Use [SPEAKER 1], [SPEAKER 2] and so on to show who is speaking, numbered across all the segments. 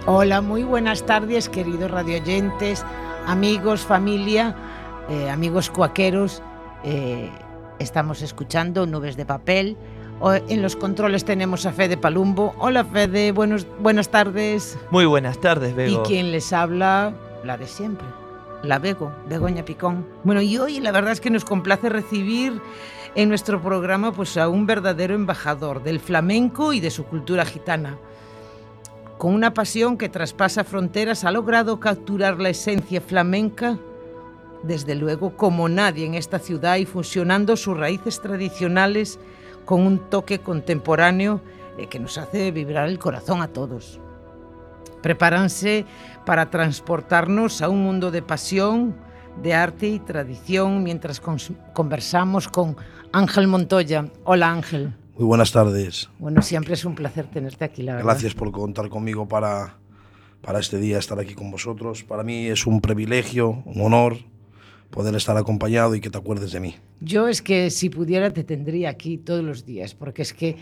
[SPEAKER 1] Hola, muy buenas tardes, queridos radioyentes, amigos, familia, amigos cuaqueros. Estamos escuchando Nubes de Papel. En los controles tenemos a Fede Palumbo. Hola, Fede, buenas tardes.
[SPEAKER 2] Muy buenas tardes, Bego.
[SPEAKER 1] Y quien les habla, la de siempre, la Begoña Picón. Bueno, y hoy la verdad es que nos complace recibir en nuestro programa pues a un verdadero embajador del flamenco y de su cultura gitana. Con una pasión que traspasa fronteras, ha logrado capturar la esencia flamenca, desde luego, como nadie en esta ciudad, y fusionando sus raíces tradicionales con un toque contemporáneo que nos hace vibrar el corazón a todos. Prepáranse para transportarnos a un mundo de pasión, de arte y tradición, mientras conversamos con Ángel Montoya. Hola, Ángel.
[SPEAKER 3] Muy buenas tardes.
[SPEAKER 1] Bueno, siempre es un placer tenerte aquí, la verdad.
[SPEAKER 3] Gracias por contar conmigo para este día, estar aquí con vosotros. Para mí es un privilegio, un honor poder estar acompañado y que te acuerdes de mí.
[SPEAKER 1] Yo es que si pudiera te tendría aquí todos los días, porque es que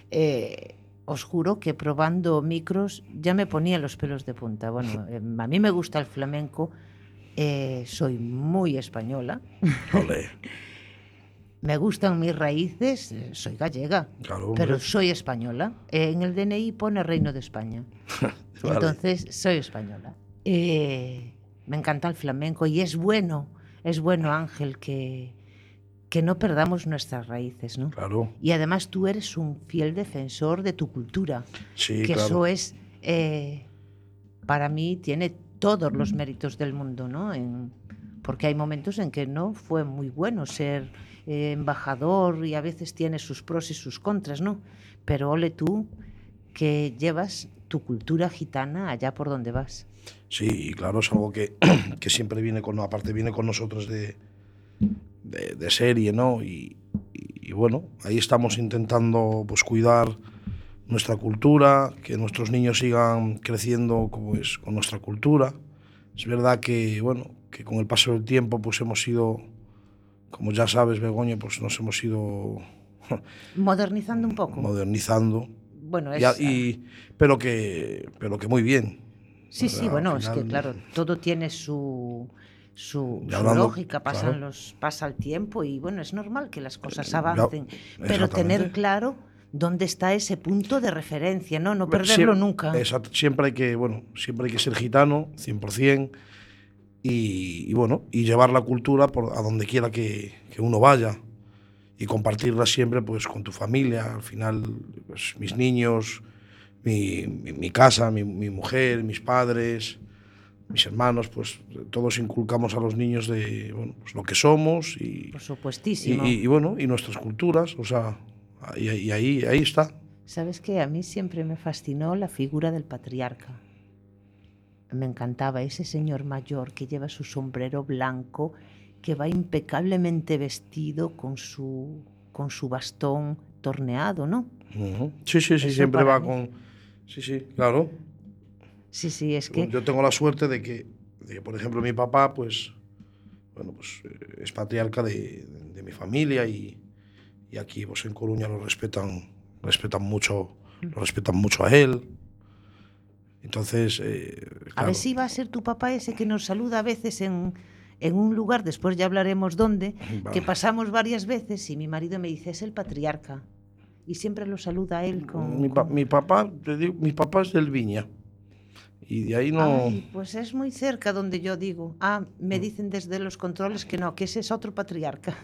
[SPEAKER 1] os juro que probando micros ya me ponía los pelos de punta. Bueno, a mí me gusta el flamenco, soy muy española.
[SPEAKER 3] Olé.
[SPEAKER 1] Me gustan mis raíces, soy gallega,
[SPEAKER 3] Claro,
[SPEAKER 1] pero soy española. En el DNI pone Reino de España. Vale. Entonces, soy española. Me encanta el flamenco y es bueno, Ángel, que no perdamos nuestras raíces, ¿no?
[SPEAKER 3] Claro.
[SPEAKER 1] Y además tú eres un fiel defensor de tu cultura.
[SPEAKER 3] Sí,
[SPEAKER 1] que
[SPEAKER 3] claro.
[SPEAKER 1] Eso es, para mí, tiene todos los méritos del mundo, ¿no? Porque hay momentos en que no fue muy bueno ser embajador y a veces tiene sus pros y sus contras, ¿no? Pero ole tú que llevas tu cultura gitana allá por donde vas.
[SPEAKER 3] Sí, claro, es algo que siempre viene con nosotros de serie, ¿no? Y bueno, ahí estamos intentando pues cuidar nuestra cultura, que nuestros niños sigan creciendo pues, con nuestra cultura. Es verdad que, bueno, que con el paso del tiempo pues hemos ido, como ya sabes, Begoña, pues nos hemos ido
[SPEAKER 1] modernizando un poco.
[SPEAKER 3] Modernizando.
[SPEAKER 1] Bueno,
[SPEAKER 3] pero que muy bien.
[SPEAKER 1] Sí, ¿verdad? Sí, bueno, final, es que claro, todo tiene su lógica, pasa el tiempo y bueno, es normal que las cosas avancen, pero tener claro dónde está ese punto de referencia, no perderlo nunca.
[SPEAKER 3] Exacto, siempre hay que ser gitano, 100%, y llevar la cultura a donde quiera que uno vaya y compartirla siempre pues con tu familia. Al final, pues, mis niños, mi casa, mi mujer, mis padres, mis hermanos, pues todos inculcamos a los niños de pues, lo que somos y,
[SPEAKER 1] por supuestísimo.
[SPEAKER 3] Y nuestras culturas, o sea, y ahí está.
[SPEAKER 1] ¿Sabes qué? A mí siempre me fascinó la figura del patriarca. Me encantaba ese señor mayor que lleva su sombrero blanco, que va impecablemente vestido con su bastón torneado, ¿no?
[SPEAKER 3] Uh-huh. Sí, siempre va con... Sí, claro.
[SPEAKER 1] Sí, es que...
[SPEAKER 3] Yo tengo la suerte de que, por ejemplo, mi papá, pues es patriarca de mi familia y aquí, pues en Coruña lo respetan mucho a él. Entonces, claro.
[SPEAKER 1] A ver si va a ser tu papá ese que nos saluda a veces en un lugar, después ya hablaremos dónde, vale. Que pasamos varias veces y mi marido me dice, es el patriarca. Y siempre lo saluda a él con...
[SPEAKER 3] Mi papá es del Viña. Y de ahí no...
[SPEAKER 1] Ay, pues es muy cerca donde yo digo. Me dicen desde los controles que no, que ese es otro patriarca.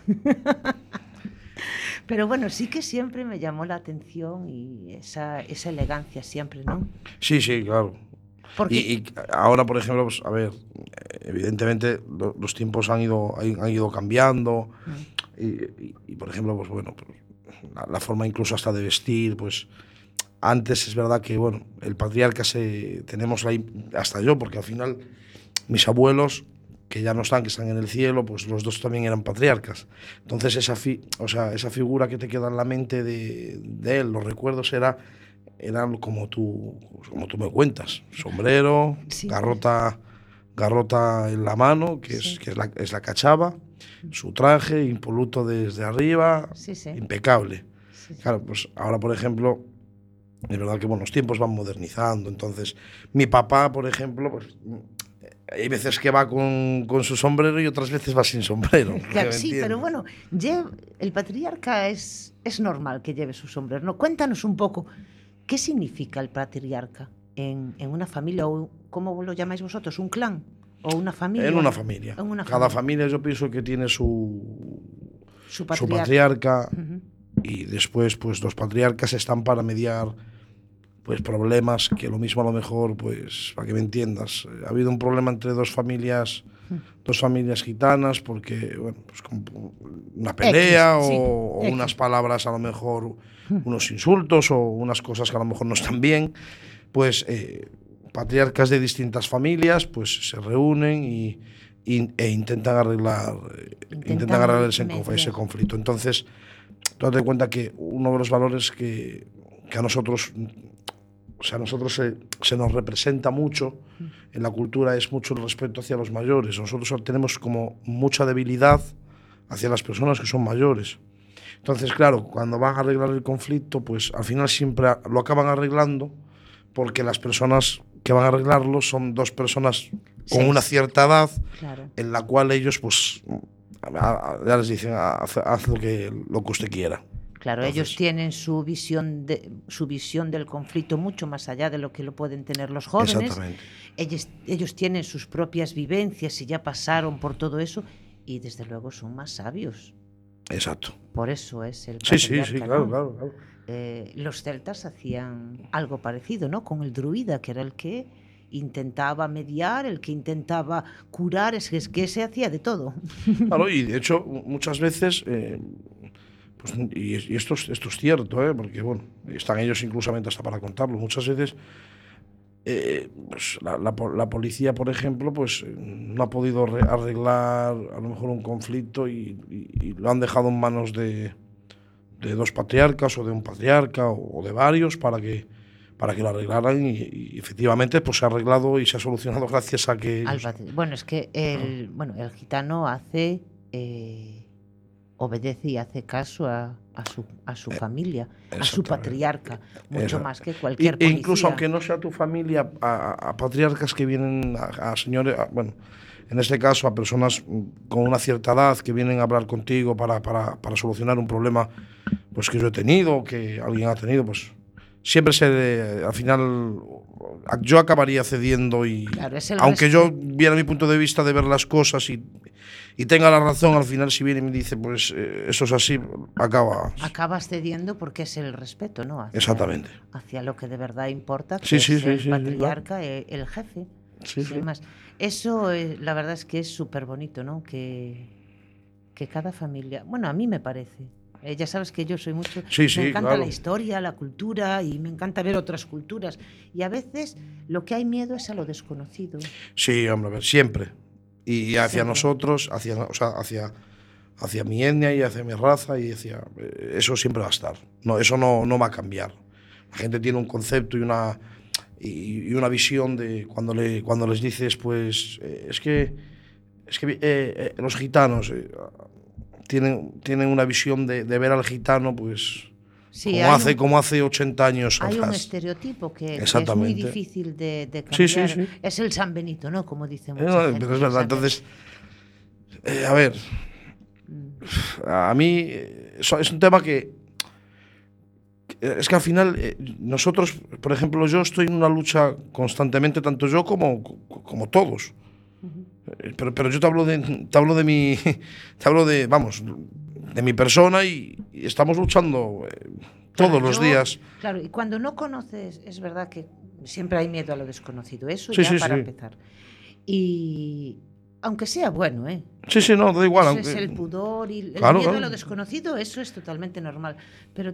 [SPEAKER 1] Pero bueno, sí que siempre me llamó la atención y esa elegancia siempre, ¿no?
[SPEAKER 3] Sí, claro.
[SPEAKER 1] Porque...
[SPEAKER 3] Y ahora, por ejemplo, pues, a ver, evidentemente los tiempos han ido cambiando y por ejemplo, pues bueno, la forma incluso hasta de vestir, pues antes es verdad que, bueno, el patriarca tenemos ahí, hasta yo, porque al final mis abuelos, que ya no están, que están en el cielo, pues los dos también eran patriarcas. Entonces esa figura que te queda en la mente de él, los recuerdos eran como tú me cuentas, sombrero, sí. garrota en la mano, que es la cachava, su traje impoluto desde arriba, impecable. Sí. Claro, pues ahora, por ejemplo, Es verdad que bueno, los tiempos van modernizando. Entonces, mi papá, por ejemplo, pues hay veces que va con su sombrero y otras veces va sin sombrero.
[SPEAKER 1] Claro, sí, pero bueno, el patriarca es normal que lleve su sombrero, ¿no? Cuéntanos un poco, ¿qué significa el patriarca en una familia, o cómo lo llamáis vosotros, un clan o una familia?
[SPEAKER 3] En una familia. Cada familia yo pienso que tiene su patriarca. Y después pues los patriarcas están para mediar pues problemas que lo mismo a lo mejor, pues para que me entiendas, ha habido un problema entre dos familias gitanas porque, bueno, pues como una pelea o unas palabras a lo mejor, unos insultos o unas cosas que a lo mejor no están bien, pues patriarcas de distintas familias pues se reúnen e intentan arreglar ese conflicto. Entonces, tú date cuenta que uno de los valores que a nosotros, o sea, a nosotros se nos representa mucho en la cultura es mucho el respeto hacia los mayores. Nosotros tenemos como mucha debilidad hacia las personas que son mayores. Entonces, claro, cuando van a arreglar el conflicto, pues al final siempre lo acaban arreglando porque las personas que van a arreglarlo son dos personas con una cierta edad, claro, en la cual ellos pues ya les dicen haz lo que usted quiera.
[SPEAKER 1] Claro, entonces, ellos tienen su visión del conflicto mucho más allá de lo que lo pueden tener los jóvenes.
[SPEAKER 3] Exactamente.
[SPEAKER 1] Ellos tienen sus propias vivencias y ya pasaron por todo eso y desde luego son más sabios.
[SPEAKER 3] Exacto.
[SPEAKER 1] Por eso es el patriarca,
[SPEAKER 3] sí,
[SPEAKER 1] ¿no?
[SPEAKER 3] claro.
[SPEAKER 1] Los celtas hacían algo parecido, ¿no? Con el druida, que era el que intentaba mediar, el que intentaba curar, es que se hacía de todo.
[SPEAKER 3] Claro, y de hecho muchas veces... pues, y esto es cierto, porque bueno, están ellos inclusamente hasta para contarlo. Muchas veces pues la policía, por ejemplo, pues no ha podido arreglar a lo mejor un conflicto y lo han dejado en manos de dos patriarcas o de un patriarca o de varios para que lo arreglaran y efectivamente pues se ha arreglado y se ha solucionado gracias a que
[SPEAKER 1] bueno, es que el gitano hace obedece y hace caso a su familia, a su patriarca, mucho más que cualquier policía.
[SPEAKER 3] Incluso aunque no sea tu familia, a patriarcas que vienen, a señores, bueno, en este caso a personas con una cierta edad que vienen a hablar contigo para solucionar un problema pues que yo he tenido o que alguien ha tenido, pues siempre al final yo acabaría cediendo y
[SPEAKER 1] claro,
[SPEAKER 3] aunque yo viera mi punto de vista de ver las cosas y tenga la razón, al final si viene y me dice pues eso es así, acabas
[SPEAKER 1] cediendo porque es el respeto, ¿no?
[SPEAKER 3] Exactamente.
[SPEAKER 1] Hacia lo que de verdad importa, que
[SPEAKER 3] sí,
[SPEAKER 1] es el patriarca,
[SPEAKER 3] claro.
[SPEAKER 1] El jefe.
[SPEAKER 3] Sí.
[SPEAKER 1] Más. Eso la verdad es que es súper bonito, ¿no? Que cada familia, bueno, a mí me parece. Ya sabes que yo soy mucho... me encanta la historia, la cultura y me encanta ver otras culturas. Y a veces lo que hay miedo es a lo desconocido.
[SPEAKER 3] Sí, hombre, a ver, siempre. Y hacia nosotros, hacia mi etnia y hacia mi raza, y eso siempre va a estar. No, eso no va a cambiar. La gente tiene un concepto y una visión de cuando les dices, pues, es que los gitanos tienen una visión de ver al gitano, pues, sí, como hace 80 años
[SPEAKER 1] hay
[SPEAKER 3] atrás.
[SPEAKER 1] Un estereotipo que es muy difícil de cambiar.
[SPEAKER 3] Sí.
[SPEAKER 1] Es el San Benito, ¿no? Como dicen mucha gente.
[SPEAKER 3] Pero es verdad, entonces, a ver, a mí es un tema que es que al final nosotros, por ejemplo, yo estoy en una lucha constantemente, tanto yo como todos. Pero yo te hablo de mi persona y estamos luchando todos los días.
[SPEAKER 1] Claro, y cuando no conoces, es verdad que siempre hay miedo a lo desconocido, eso para empezar. Y aunque sea bueno,
[SPEAKER 3] Sí, no, da igual.
[SPEAKER 1] Eso es el pudor y el miedo a lo desconocido, eso es totalmente normal. Pero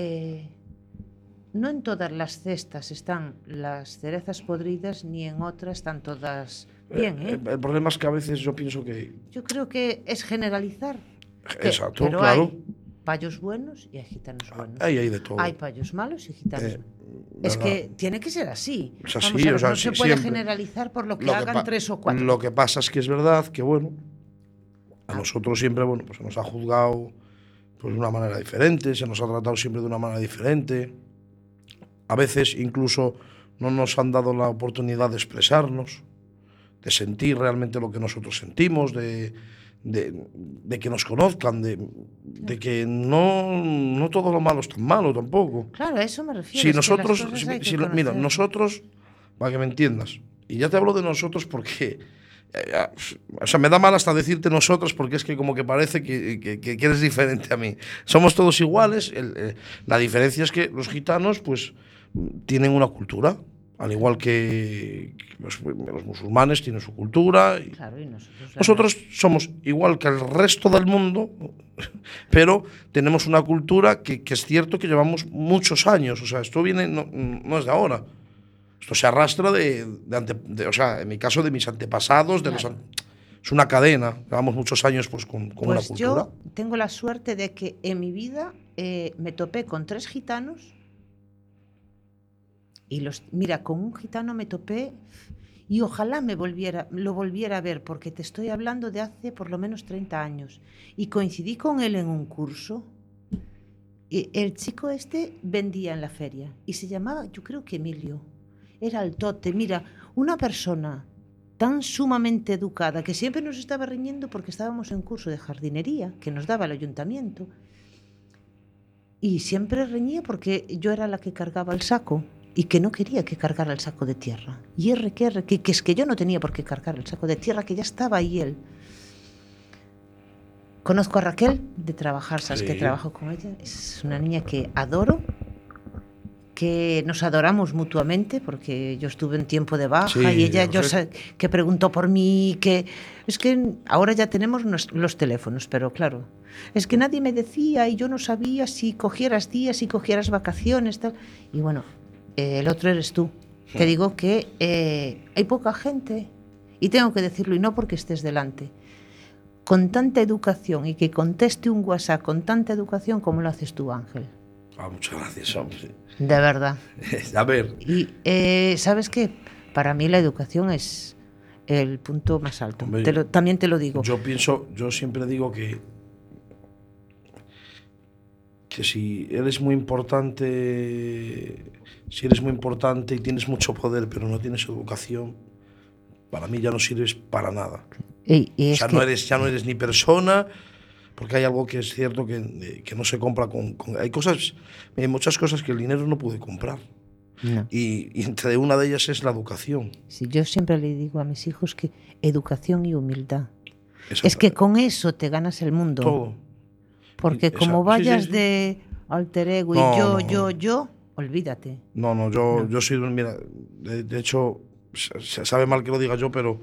[SPEAKER 1] no en todas las cestas están las cerezas podridas, ni en otras están todas bien,
[SPEAKER 3] El problema es que a veces yo pienso que...
[SPEAKER 1] Yo creo que es generalizar.
[SPEAKER 3] Exacto,
[SPEAKER 1] pero
[SPEAKER 3] claro.
[SPEAKER 1] Hay payos buenos y hay gitanos buenos.
[SPEAKER 3] Hay de todo.
[SPEAKER 1] Hay payos malos y gitanos es que tiene que ser así.
[SPEAKER 3] Es así, no
[SPEAKER 1] se puede generalizar por lo que hagan 3 o 4.
[SPEAKER 3] Lo que pasa es que es verdad que, bueno, a nosotros siempre, bueno, pues se nos ha juzgado pues, de una manera diferente, se nos ha tratado siempre de una manera diferente. a veces incluso no nos han dado la oportunidad de expresarnos, de sentir realmente lo que nosotros sentimos, de que nos conozcan, de que no todo lo malo es tan malo tampoco.
[SPEAKER 1] Claro, a eso me refiero.
[SPEAKER 3] Si
[SPEAKER 1] es
[SPEAKER 3] nosotros,
[SPEAKER 1] que las cosas hay que
[SPEAKER 3] mira,
[SPEAKER 1] conocer.
[SPEAKER 3] nosotros, para que me entiendas, y ya te hablo de nosotros porque, o sea, me da mal hasta decirte nosotros porque es que como que parece que eres diferente a mí. Somos todos iguales, la diferencia es que los gitanos pues tienen una cultura, al igual que los musulmanes tienen su cultura. Y
[SPEAKER 1] Claro, y
[SPEAKER 3] nosotros somos igual que el resto del mundo, pero tenemos una cultura que es cierto que llevamos muchos años. O sea, esto viene, no es de ahora. Esto se arrastra o sea, en mi caso, de mis antepasados,
[SPEAKER 1] Claro.
[SPEAKER 3] es una cadena. Llevamos muchos años pues con una
[SPEAKER 1] Pues
[SPEAKER 3] cultura.
[SPEAKER 1] yo tengo la suerte de que en mi vida me topé con 3 gitanos y mira, con un gitano me topé y ojalá lo volviera a ver, porque te estoy hablando de hace por lo menos 30 años. Y coincidí con él en un curso. Y el chico este vendía en la feria y se llamaba, yo creo que Emilio. Era altote. Mira, una persona tan sumamente educada que siempre nos estaba riñendo porque estábamos en curso de jardinería que nos daba el ayuntamiento. Y siempre reñía porque yo era la que cargaba el saco y que no quería que cargara el saco de tierra. Y que es que yo no tenía por qué cargar el saco de tierra, que ya estaba ahí él. Conozco a Raquel de trabajar, sabes que trabajo con ella. Es una niña que adoro, que nos adoramos mutuamente, porque yo estuve un tiempo de baja y ella que preguntó por mí, que es que ahora ya tenemos los teléfonos, pero claro, es que nadie me decía y yo no sabía si cogieras días, si cogieras vacaciones, tal. Y bueno, el otro eres tú. Te digo que hay poca gente, y tengo que decirlo, y no porque estés delante, con tanta educación y que conteste un WhatsApp con tanta educación como lo haces tú, Ángel.
[SPEAKER 3] Muchas gracias, hombre.
[SPEAKER 1] De verdad.
[SPEAKER 3] A ver.
[SPEAKER 1] Y ¿sabes qué? Para mí la educación es el punto más alto.
[SPEAKER 3] Hombre,
[SPEAKER 1] También te lo digo.
[SPEAKER 3] Yo siempre digo que si eres muy importante y tienes mucho poder, pero no tienes educación, para mí ya no sirves para nada.
[SPEAKER 1] Y
[SPEAKER 3] o sea, ya no eres ni persona, porque hay algo que es cierto que no se compra hay muchas cosas que el dinero no puede comprar.
[SPEAKER 1] No.
[SPEAKER 3] Y entre una de ellas es la educación.
[SPEAKER 1] Sí, yo siempre le digo a mis hijos que educación y humildad. Es que con eso te ganas el mundo.
[SPEAKER 3] Todo.
[SPEAKER 1] Porque como vayas de alter ego y yo, olvídate.
[SPEAKER 3] No, yo soy, mira, de hecho, se sabe mal que lo diga yo, pero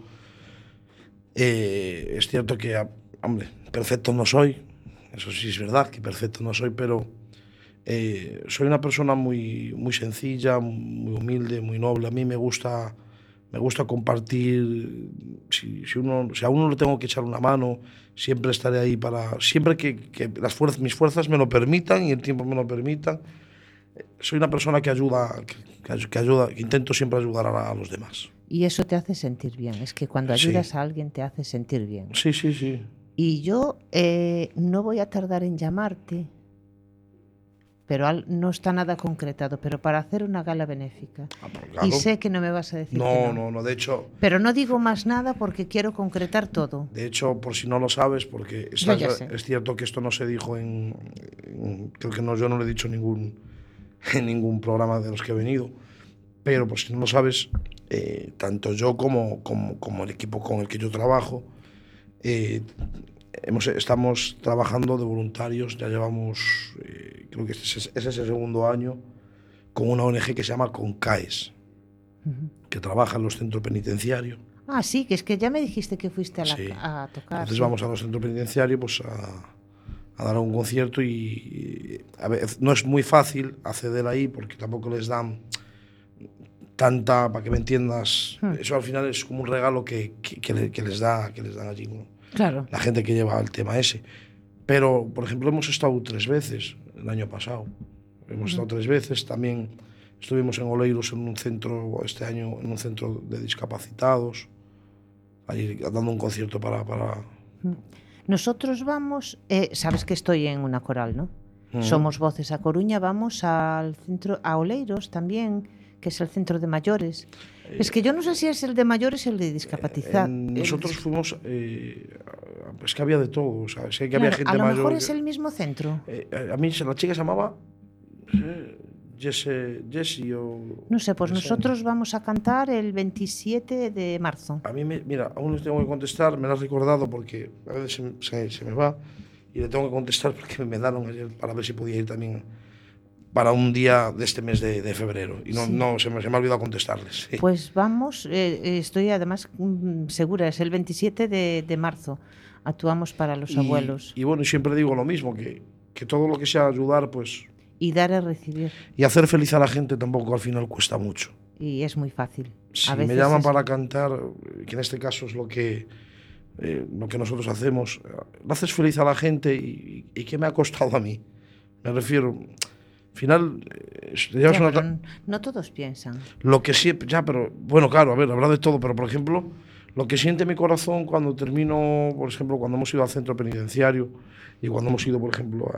[SPEAKER 3] es cierto que, hombre, perfecto no soy, eso sí es verdad que perfecto no soy, pero soy una persona muy, muy sencilla, muy humilde, muy noble. A mí me gusta compartir. Si a uno le tengo que echar una mano, siempre estaré ahí siempre que mis fuerzas me lo permitan y el tiempo me lo permitan. Soy una persona que ayuda, que intento siempre ayudar a los demás.
[SPEAKER 1] Y eso te hace sentir bien. Es que cuando ayudas a alguien te hace sentir bien.
[SPEAKER 3] Sí.
[SPEAKER 1] Y yo no voy a tardar en llamarte, pero no está nada concretado, pero para hacer una gala benéfica. Claro. Y sé que no me vas a decir que no.
[SPEAKER 3] No, de hecho...
[SPEAKER 1] Pero no digo más nada porque quiero concretar todo.
[SPEAKER 3] De hecho, por si no lo sabes, porque es cierto que esto no se dijo creo que yo no lo he dicho en ningún programa de los que he venido, pero por si no lo sabes, tanto yo como el equipo con el que yo trabajo, estamos trabajando de voluntarios, ya llevamos, creo que ese es el segundo año, con una ONG que se llama CONCAES, que trabaja en los centros penitenciarios.
[SPEAKER 1] Ah, sí, que es que ya me dijiste que fuiste a tocar.
[SPEAKER 3] Entonces vamos a los centros penitenciarios pues, a dar un concierto y a ver, no es muy fácil acceder ahí porque tampoco les dan tanta, para que me entiendas, eso al final es como un regalo que les dan allí, ¿no?
[SPEAKER 1] Claro.
[SPEAKER 3] La gente que lleva el tema ese. Pero, por ejemplo, hemos estado 3 veces el año pasado. Hemos estado 3 veces. También estuvimos en Oleiros en un centro, este año, en un centro de discapacitados, ahí dando un concierto para...
[SPEAKER 1] Nosotros vamos, sabes que estoy en una coral, ¿no? Somos Voces a Coruña, vamos al centro, a Oleiros también, que es el centro de mayores. Es que yo no sé si es el de mayores o el de discapacidad.
[SPEAKER 3] Nosotros fuimos, es que había de todo, o sea, sé que
[SPEAKER 1] Claro,
[SPEAKER 3] había gente
[SPEAKER 1] a lo
[SPEAKER 3] mayor.
[SPEAKER 1] mejor es el mismo centro.
[SPEAKER 3] A mí la chica se llamaba Jessie o...
[SPEAKER 1] No sé, pues
[SPEAKER 3] no sé.
[SPEAKER 1] nosotros vamos a cantar el 27 de marzo.
[SPEAKER 3] A mí, mira, aún les tengo que contestar, me lo has recordado porque a veces se me va y le tengo que contestar porque me daron ayer para ver si podía ir también para un día de este mes de febrero. Y no se me ha olvidado contestarles. Sí.
[SPEAKER 1] Pues vamos, estoy además segura, es el 27 de marzo. Actuamos para los abuelos.
[SPEAKER 3] Y bueno, siempre digo lo mismo, que todo lo que sea ayudar, pues...
[SPEAKER 1] Y dar a recibir.
[SPEAKER 3] Y hacer feliz a la gente tampoco al final cuesta mucho.
[SPEAKER 1] Y es muy fácil.
[SPEAKER 3] Si
[SPEAKER 1] a veces
[SPEAKER 3] me llaman para cantar, que en este caso es lo que nosotros hacemos, lo haces feliz a la gente y ¿qué me ha costado a mí? Me refiero, al final...
[SPEAKER 1] no todos piensan.
[SPEAKER 3] Lo que siempre, pero bueno, claro, a ver, habrá de todo, pero por ejemplo, lo que siente mi corazón cuando termino, por ejemplo, cuando hemos ido al centro penitenciario y cuando hemos ido, por ejemplo,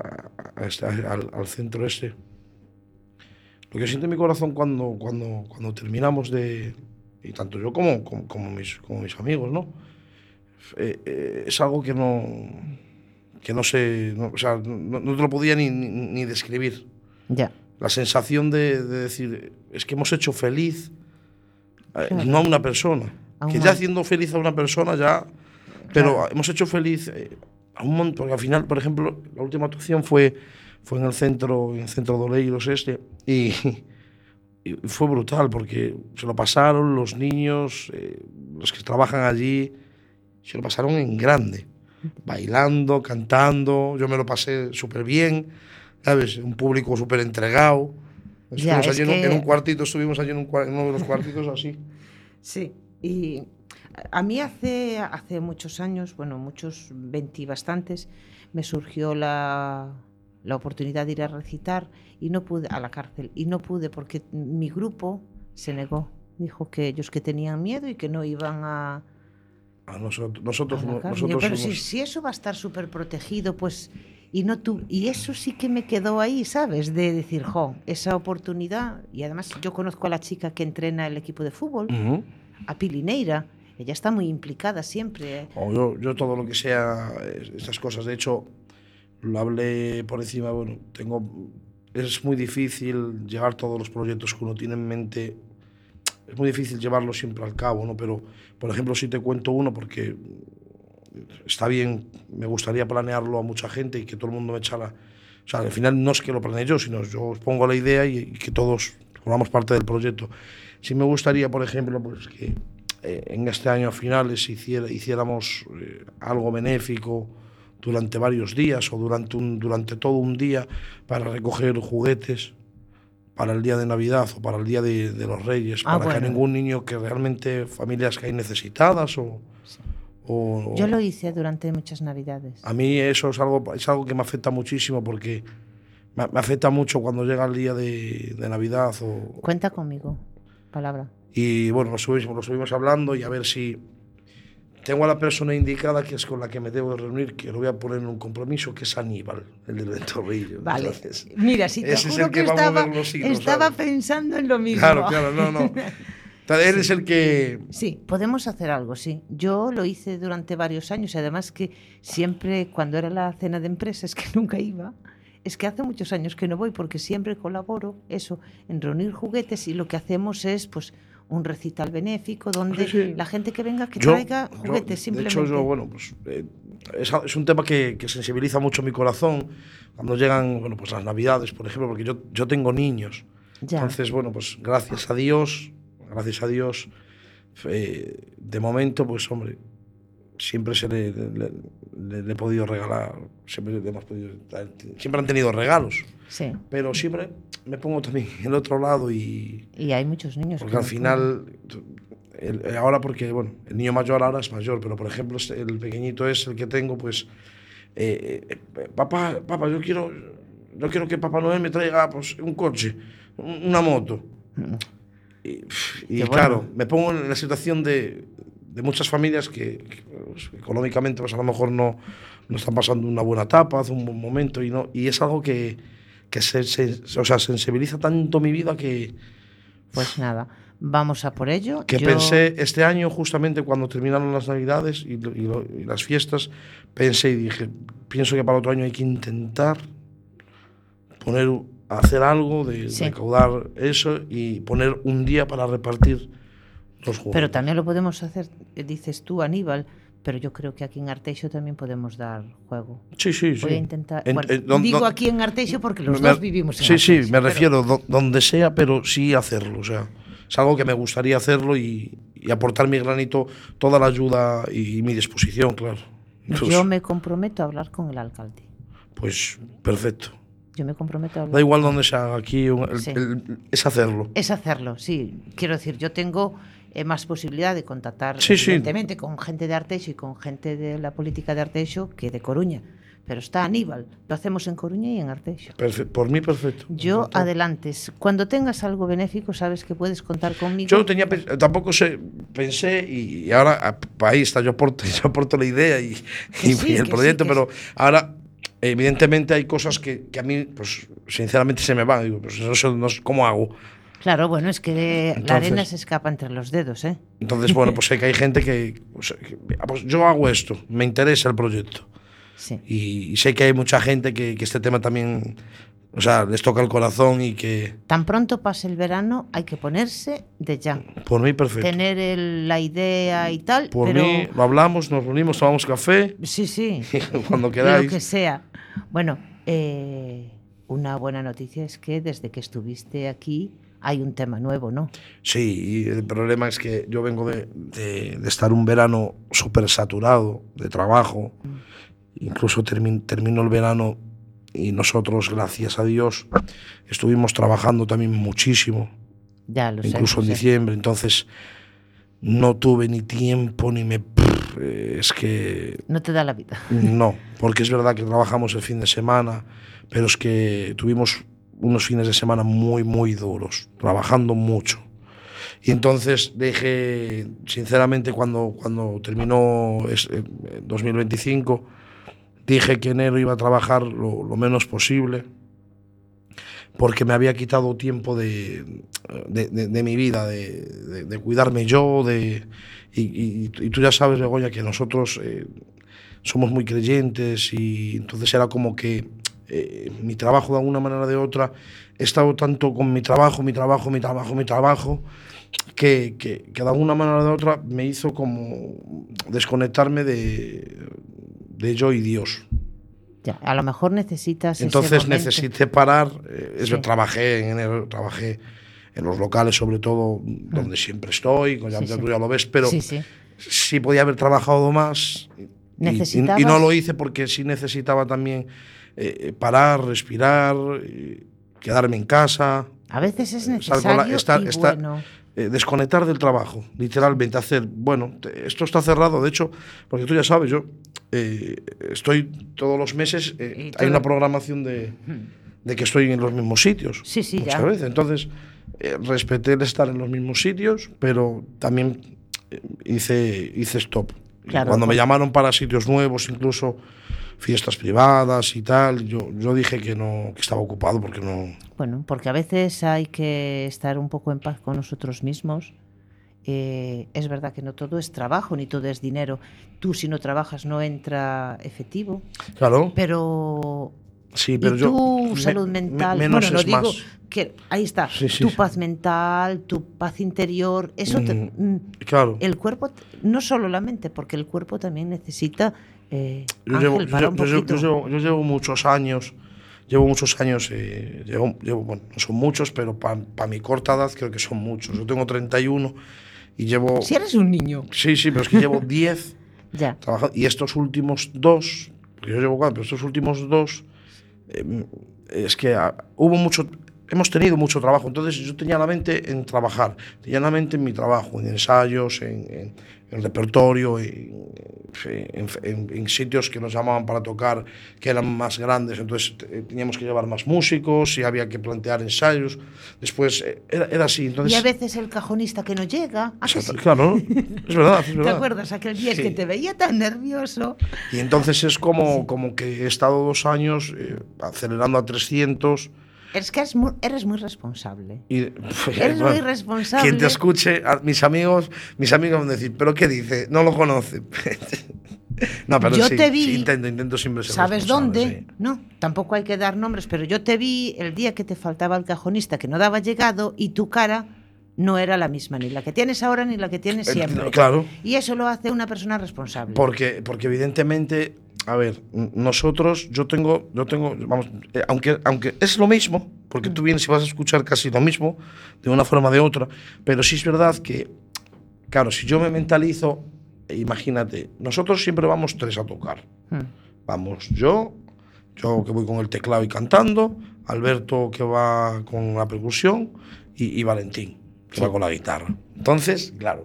[SPEAKER 3] al centro este, lo que siente mi corazón cuando terminamos y tanto yo como mis amigos, ¿no? Es algo que no sé, o sea, no te lo podía ni describir.
[SPEAKER 1] Ya.
[SPEAKER 3] La sensación de decir, es que hemos hecho feliz no a una persona. Que ya haciendo feliz a una persona ya, pero hemos hecho feliz a un montón, porque al final, por ejemplo, la última actuación fue en el centro de Oleiros y fue brutal porque se lo pasaron los niños, los que trabajan allí, se lo pasaron en grande, bailando, cantando, yo me lo pasé súper bien, ¿sabes? Un público súper entregado. En un cuartito, estuvimos allí en uno de los cuartitos así.
[SPEAKER 1] Sí, y a mí hace muchos años, bueno, muchos, 20 y bastantes, me surgió la oportunidad de ir a recitar y no pude, a la cárcel, y no pude porque mi grupo se negó. Dijo que ellos que tenían miedo y que no iban a
[SPEAKER 3] nosotros
[SPEAKER 1] pero si eso va a estar súper protegido, pues... Y eso sí que me quedó ahí, ¿sabes? De decir, esa oportunidad. Y además yo conozco a la chica que entrena el equipo de fútbol, a Pilineira. Ella está muy implicada siempre.
[SPEAKER 3] Yo todo lo que sea estas cosas, de hecho, lo hablé por encima, bueno, es muy difícil llevar todos los proyectos que uno tiene en mente, es muy difícil llevarlos siempre al cabo, ¿no? Pero, por ejemplo, si te cuento uno, porque... está bien, me gustaría planearlo a mucha gente y que todo el mundo me echara... O sea, al final no es que lo planee yo, sino yo os pongo la idea y que todos formamos parte del proyecto. Sí me gustaría, por ejemplo, pues que en este año a finales hiciéramos algo benéfico durante varios días o durante todo un día para recoger juguetes para el día de Navidad o para el día de los Reyes, que a ningún niño, que realmente familias que hay necesitadas o... Sí.
[SPEAKER 1] Yo lo hice durante muchas Navidades.
[SPEAKER 3] A mí eso es algo que me afecta muchísimo porque me afecta mucho cuando llega el día de Navidad.
[SPEAKER 1] Cuenta conmigo, palabra.
[SPEAKER 3] Y bueno, lo subimos hablando y a ver si tengo a la persona indicada, que es con la que me debo de reunir, que lo voy a poner en un compromiso, que es Aníbal, el del Ventorrillo.
[SPEAKER 1] Vale. Entonces, mira, si te juro que estaba pensando en lo mismo.
[SPEAKER 3] Claro, no. Él es el que...
[SPEAKER 1] Sí, podemos hacer algo, sí. Yo lo hice durante varios años y además que siempre, cuando era la cena de empresas, que nunca iba, es que hace muchos años que no voy porque siempre colaboro en reunir juguetes y lo que hacemos es pues un recital benéfico donde la gente que venga que traiga juguetes simplemente.
[SPEAKER 3] De hecho, bueno, pues es un tema que sensibiliza mucho mi corazón cuando llegan, bueno, pues las Navidades, por ejemplo, porque yo tengo niños. Ya. Entonces, bueno, pues gracias a Dios, de momento, pues hombre, siempre le he podido regalar, siempre han tenido regalos. Sí. Pero siempre me pongo también el otro lado y
[SPEAKER 1] hay muchos niños.
[SPEAKER 3] Porque al final, ahora porque, bueno, el niño mayor ahora es mayor, pero por ejemplo el pequeñito es el que tengo, pues, papá, yo quiero que Papá Noel me traiga pues un coche, una moto. Y claro, me pongo en la situación de de muchas familias que, pues, económicamente pues a lo mejor no están pasando una buena etapa, hace un buen momento y es algo que o sea, sensibiliza tanto mi vida que...
[SPEAKER 1] Pues nada, vamos a por ello.
[SPEAKER 3] Que pensé este año, justamente cuando terminaron las Navidades y las fiestas, pensé y dije, pienso que para otro año hay que intentar hacer algo de recaudar eso y poner un día para repartir los juegos.
[SPEAKER 1] Pero también lo podemos hacer, dices tú, Aníbal, pero yo creo que aquí en Arteixo también podemos dar juego.
[SPEAKER 3] Sí.
[SPEAKER 1] Voy a intentar... digo aquí en Arteixo porque los dos vivimos en
[SPEAKER 3] Arteixo. Sí, me refiero donde sea, pero sí hacerlo. O sea, es algo que me gustaría hacerlo y aportar mi granito, toda la ayuda y mi disposición, claro. Entonces,
[SPEAKER 1] yo me comprometo a hablar con el alcalde.
[SPEAKER 3] Pues perfecto.
[SPEAKER 1] Yo me comprometo a hablar.
[SPEAKER 3] Da igual donde se haga, aquí es hacerlo.
[SPEAKER 1] Es hacerlo, sí. Quiero decir, yo tengo más posibilidad de contactar evidentemente con gente de Arteixo y con gente de la política de Arteixo que de Coruña. Pero está Aníbal, lo hacemos en Coruña y en Arteixo.
[SPEAKER 3] Por mí, perfecto.
[SPEAKER 1] Yo, adelante. Cuando tengas algo benéfico, sabes que puedes contar conmigo.
[SPEAKER 3] Yo tampoco pensé, y ahora ahí está, yo aporto la idea y el proyecto, pero ahora, evidentemente, hay cosas que a mí, pues, sinceramente, se me van. Digo, pues, no sé cómo hago.
[SPEAKER 1] Claro, bueno, es que la arena se escapa entre los dedos, ¿eh?
[SPEAKER 3] Entonces, bueno, pues sé que hay gente pues yo hago esto, me interesa el proyecto.
[SPEAKER 1] Sí.
[SPEAKER 3] Y sé que hay mucha gente que este tema también, o sea, les toca el corazón y que...
[SPEAKER 1] Tan pronto pase el verano hay que ponerse de ya.
[SPEAKER 3] Por mí, perfecto.
[SPEAKER 1] Tener la idea y tal,
[SPEAKER 3] Por mí, lo hablamos, nos reunimos, tomamos café.
[SPEAKER 1] Sí.
[SPEAKER 3] Cuando queráis.
[SPEAKER 1] Lo que sea. Bueno, una buena noticia es que desde que estuviste aquí hay un tema nuevo, ¿no?
[SPEAKER 3] Sí, y el problema es que yo vengo de estar un verano súper saturado de trabajo. Incluso terminó el verano y nosotros, gracias a Dios, estuvimos trabajando también muchísimo.
[SPEAKER 1] Ya lo sé.
[SPEAKER 3] Incluso en diciembre. Entonces, no tuve ni tiempo ni es que...
[SPEAKER 1] No te da la vida.
[SPEAKER 3] No, porque es verdad que trabajamos el fin de semana, pero es que tuvimos unos fines de semana muy, muy duros, trabajando mucho. Y entonces dije, sinceramente, cuando terminó 2025, dije que enero iba a trabajar lo menos posible, porque me había quitado tiempo de mi vida, de cuidarme yo, y tú ya sabes, Begoña, que nosotros somos muy creyentes, y entonces era como que mi trabajo, de alguna manera o de otra, he estado tanto con mi trabajo, que de alguna manera o de otra me hizo como desconectarme de yo y Dios.
[SPEAKER 1] Ya, a lo mejor necesitas
[SPEAKER 3] entonces necesité parar. Trabajé en enero, trabajé en los locales, sobre todo, donde siempre estoy, tú ya lo ves, pero sí podía haber trabajado más y no lo hice, porque sí necesitaba también parar, respirar, quedarme en casa.
[SPEAKER 1] A veces es necesario bueno.
[SPEAKER 3] Desconectar del trabajo, literalmente hacer, bueno, esto está cerrado, de hecho, porque tú ya sabes, yo estoy todos los meses, hay una programación de que estoy en los mismos sitios, muchas veces, entonces respeté el estar en los mismos sitios, pero también hice stop. Claro, cuando me llamaron para sitios nuevos, incluso fiestas privadas y tal, yo dije que no, que estaba ocupado, porque no...
[SPEAKER 1] Bueno, porque a veces hay que estar un poco en paz con nosotros mismos. Es verdad que no todo es trabajo, ni todo es dinero. Tú, si no trabajas, no entra efectivo.
[SPEAKER 3] Claro.
[SPEAKER 1] Pero...
[SPEAKER 3] Sí, pero
[SPEAKER 1] tu salud mental,
[SPEAKER 3] menos
[SPEAKER 1] bueno,
[SPEAKER 3] es
[SPEAKER 1] digo
[SPEAKER 3] más.
[SPEAKER 1] Que ahí está, tu paz mental, tu paz interior, eso
[SPEAKER 3] claro.
[SPEAKER 1] El cuerpo, no solo la mente, porque el cuerpo también necesita
[SPEAKER 3] yo llevo muchos años, bueno, no son muchos, pero para mi corta edad creo que son muchos. Yo tengo 31 y llevo...
[SPEAKER 1] Si eres un niño.
[SPEAKER 3] Sí, pero es que llevo 10
[SPEAKER 1] ya.
[SPEAKER 3] Trabajando, y estos últimos 2, porque yo llevo 4, pero estos últimos 2, es que hemos tenido mucho trabajo. Entonces yo tenía la mente en trabajar, tenía la mente en mi trabajo, en ensayos, en el repertorio, en sitios que nos llamaban para tocar que eran más grandes, entonces teníamos que llevar más músicos y había que plantear ensayos. Después era así. Entonces,
[SPEAKER 1] y a veces el cajonista que no llega. Sí.
[SPEAKER 3] Claro, es verdad, es verdad.
[SPEAKER 1] ¿Te acuerdas aquel día que te veía tan nervioso?
[SPEAKER 3] Y entonces es como que he estado 2 años acelerando a 300.
[SPEAKER 1] Es que eres muy responsable.
[SPEAKER 3] Eres
[SPEAKER 1] muy responsable.
[SPEAKER 3] Quien te escuche, mis amigos van a decir, ¿pero qué dice? No lo conoce. No, pero
[SPEAKER 1] yo
[SPEAKER 3] sí,
[SPEAKER 1] te vi,
[SPEAKER 3] sí, intento siempre ser
[SPEAKER 1] ¿sabes dónde?
[SPEAKER 3] Sí.
[SPEAKER 1] No, tampoco hay que dar nombres, pero yo te vi el día que te faltaba el cajonista, que no daba llegado, y tu cara no era la misma, ni la que tienes ahora ni la que tienes siempre.
[SPEAKER 3] Claro.
[SPEAKER 1] Y eso lo hace una persona responsable.
[SPEAKER 3] Porque evidentemente, a ver, nosotros, yo tengo, vamos, aunque es lo mismo, porque tú vienes y vas a escuchar casi lo mismo, de una forma o de otra, pero sí es verdad que, claro, si yo me mentalizo, imagínate, nosotros siempre vamos 3 a tocar. Vamos yo que voy con el teclado y cantando, Alberto que va con la percusión y Valentín que va con la guitarra. Entonces, claro,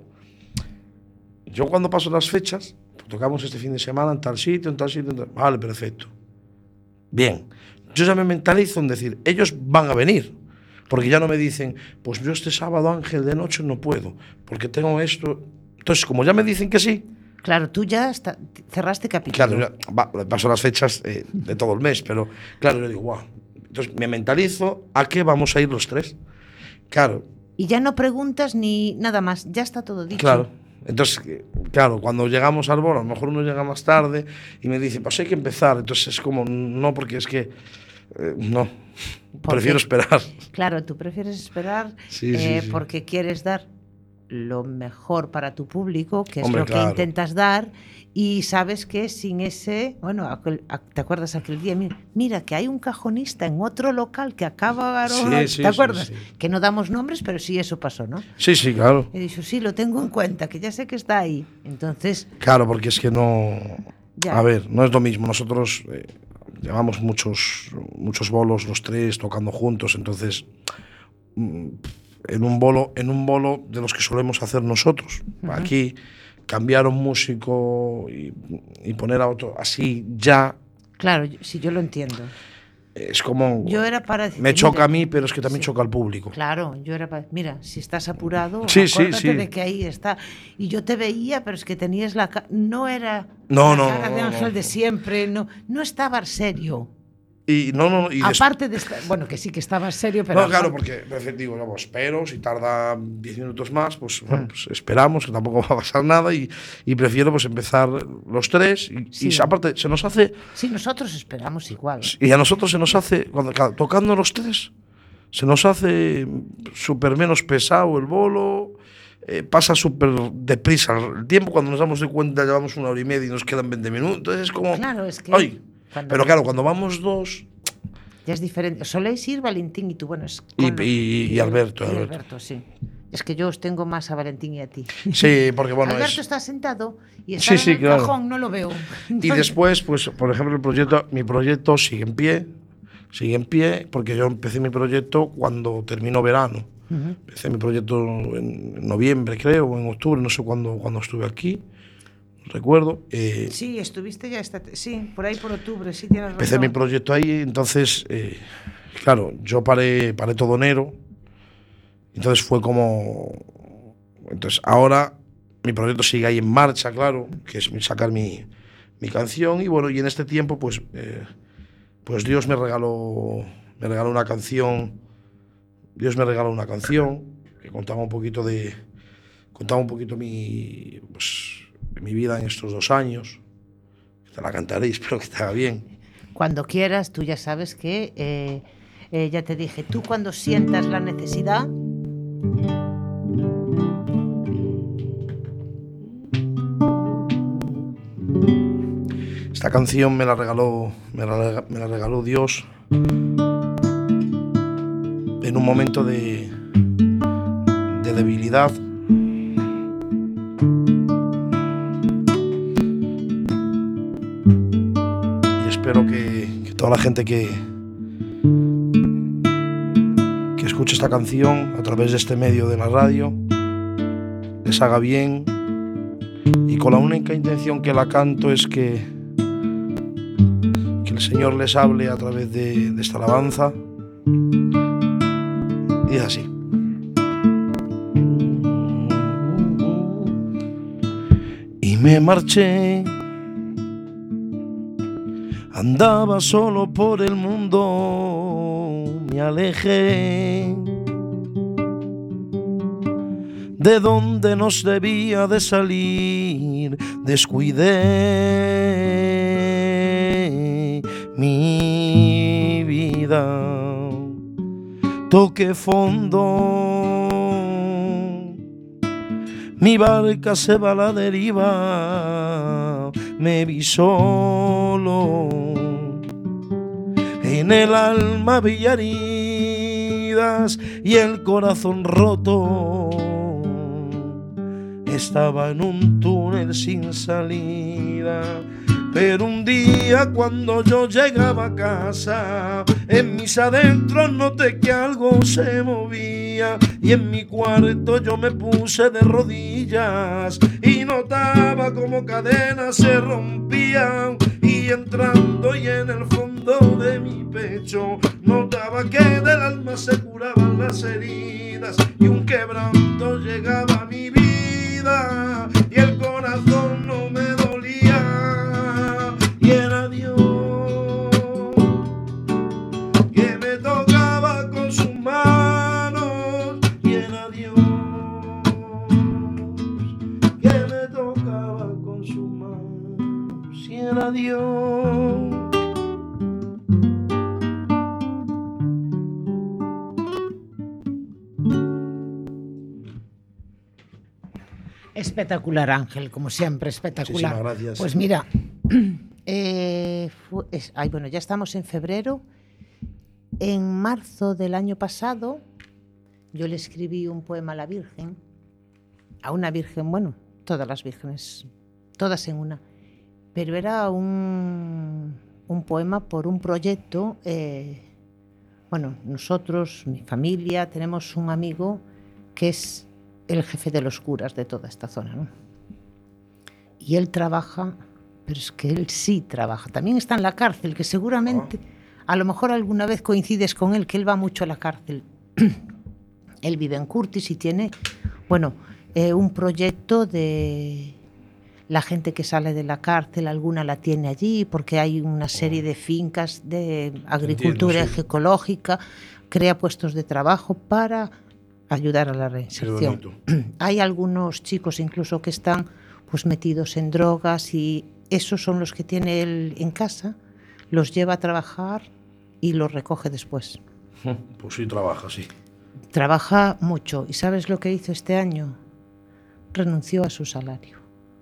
[SPEAKER 3] yo cuando paso las fechas, tocamos este fin de semana en tal sitio, vale, perfecto. Bien, yo ya me mentalizo en decir, ellos van a venir, porque ya no me dicen, pues yo este sábado, Ángel, de noche no puedo, porque tengo esto. Entonces, como ya me dicen que sí...
[SPEAKER 1] Claro, tú ya cerraste capítulo.
[SPEAKER 3] Claro, paso las fechas de todo el mes, pero claro, yo digo, wow. Entonces me mentalizo a qué vamos a ir los 3. Claro.
[SPEAKER 1] Y ya no preguntas ni nada más, ya está todo dicho.
[SPEAKER 3] Claro. Entonces, claro, cuando llegamos al bolo, a lo mejor uno llega más tarde y me dice, pues hay que empezar. Entonces es como, no, porque es que, no, prefiero esperar.
[SPEAKER 1] Claro, tú prefieres esperar sí. Porque quieres dar lo mejor para tu público, que es lo que intentas dar, y sabes que sin ese, bueno, ¿te acuerdas aquel día? Mira, que hay un cajonista en otro local que acaba de... ¿Te acuerdas? Sí. Que no damos nombres, pero sí eso pasó, ¿no?
[SPEAKER 3] Sí, claro.
[SPEAKER 1] He dicho, sí, lo tengo en cuenta, que ya sé que está ahí. Entonces...
[SPEAKER 3] Claro, porque es que no... Ya. A ver, no es lo mismo. Nosotros llevamos muchos bolos los 3 tocando juntos, entonces... En un bolo de los que solemos hacer nosotros. Aquí cambiar un músico y poner a otro así ya.
[SPEAKER 1] Claro, sí, yo lo entiendo.
[SPEAKER 3] Es como...
[SPEAKER 1] Yo era para decir,
[SPEAKER 3] me choca a mí, pero es que también choca al público.
[SPEAKER 1] Claro, yo era para... Mira, si estás apurado, acuérdate de que ahí está. Y yo te veía, pero es que tenías la... No era la cara de Ángel de siempre, no estaba serio.
[SPEAKER 3] Y
[SPEAKER 1] aparte de estar, bueno, que sí que estaba serio, pero...
[SPEAKER 3] No, claro, porque digo, no, pues espero, si tarda 10 minutos más, pues, bueno, pues esperamos, que tampoco va a pasar nada, y prefiero pues empezar los 3, y aparte se nos hace...
[SPEAKER 1] Sí, nosotros esperamos igual.
[SPEAKER 3] Y a nosotros se nos hace, tocando los 3, se nos hace súper menos pesado el bolo, pasa súper deprisa el tiempo, cuando nos damos de cuenta llevamos 1 hora y media y nos quedan 20 minutos, entonces es como...
[SPEAKER 1] Claro, es que...
[SPEAKER 3] ¡Ay! Pero claro, cuando vamos 2...
[SPEAKER 1] Ya es diferente. Soléis ir Valentín y tú, bueno...
[SPEAKER 3] Y Alberto.
[SPEAKER 1] Y Alberto, sí. Es que yo os tengo más a Valentín y a ti.
[SPEAKER 3] Sí, porque bueno...
[SPEAKER 1] Alberto está sentado y está en el cajón, no lo veo.
[SPEAKER 3] Entonces... Y después, pues, por ejemplo, mi proyecto sigue en pie, porque yo empecé mi proyecto cuando terminó verano. Empecé mi proyecto en noviembre, creo, o en octubre, no sé cuándo estuve aquí. Recuerdo.
[SPEAKER 1] Sí, estuviste ya, sí, por ahí por octubre, sí tienes razón.
[SPEAKER 3] Empecé mi proyecto ahí, entonces, claro, yo paré todo enero, entonces fue como... Entonces ahora mi proyecto sigue ahí en marcha, claro, que es sacar mi canción, y bueno, y en este tiempo, pues Dios me regaló una canción, que contaba un poquito mi vida en estos 2 años. Te la cantaré, espero que te haga bien.
[SPEAKER 1] Cuando quieras, tú ya sabes que ya te dije, tú cuando sientas la necesidad...
[SPEAKER 3] Esta canción me la regaló Dios en un momento de debilidad. Espero que toda la gente que escuche esta canción a través de este medio de la radio les haga bien y y con la única intención que la canto es que el Señor les hable a través de esta alabanza. Y es así. Y me marché, andaba solo por el mundo, me alejé de donde nos debía de salir, descuidé mi vida, toqué fondo, mi barca se va a la deriva, me vi solo, en el alma había heridas y el corazón roto. Estaba en un túnel sin salida, pero un día cuando yo llegaba a casa, en mis adentros noté que algo se movía y en mi cuarto yo me puse de rodillas y notaba como cadenas se rompían y entrando y en el fondo de mi pecho notaba que del alma se curaban las heridas y un quebranto llegaba a mi vida y el corazón no me dolía y era Dios que me tocaba con sus manos y era Dios que me tocaba con sus manos y era Dios.
[SPEAKER 1] Espectacular, Ángel, como siempre, espectacular.
[SPEAKER 3] Muchísimas gracias.
[SPEAKER 1] Pues mira, bueno, ya estamos en febrero. En marzo del año pasado, yo le escribí un poema a la Virgen, a una Virgen, bueno, todas las vírgenes, todas en una, pero era un poema por un proyecto. Bueno, nosotros, mi familia, tenemos un amigo que es el jefe de los curas de toda esta zona, ¿no? Y él trabaja, pero es que él sí trabaja. También está en la cárcel, que seguramente, a lo mejor alguna vez coincides con él, que él va mucho a la cárcel. Él vive en Curtis y tiene, bueno, un proyecto de la gente que sale de la cárcel, alguna la tiene allí, porque hay una serie de fincas de agricultura ecológica, crea puestos de trabajo para ayudar a la reinserción. Hay algunos chicos incluso que están pues metidos en drogas y esos son los que tiene él en casa, los lleva a trabajar y los recoge después.
[SPEAKER 3] Pues sí, trabaja, sí.
[SPEAKER 1] Trabaja mucho. ¿Y sabes lo que hizo este año? Renunció a su salario.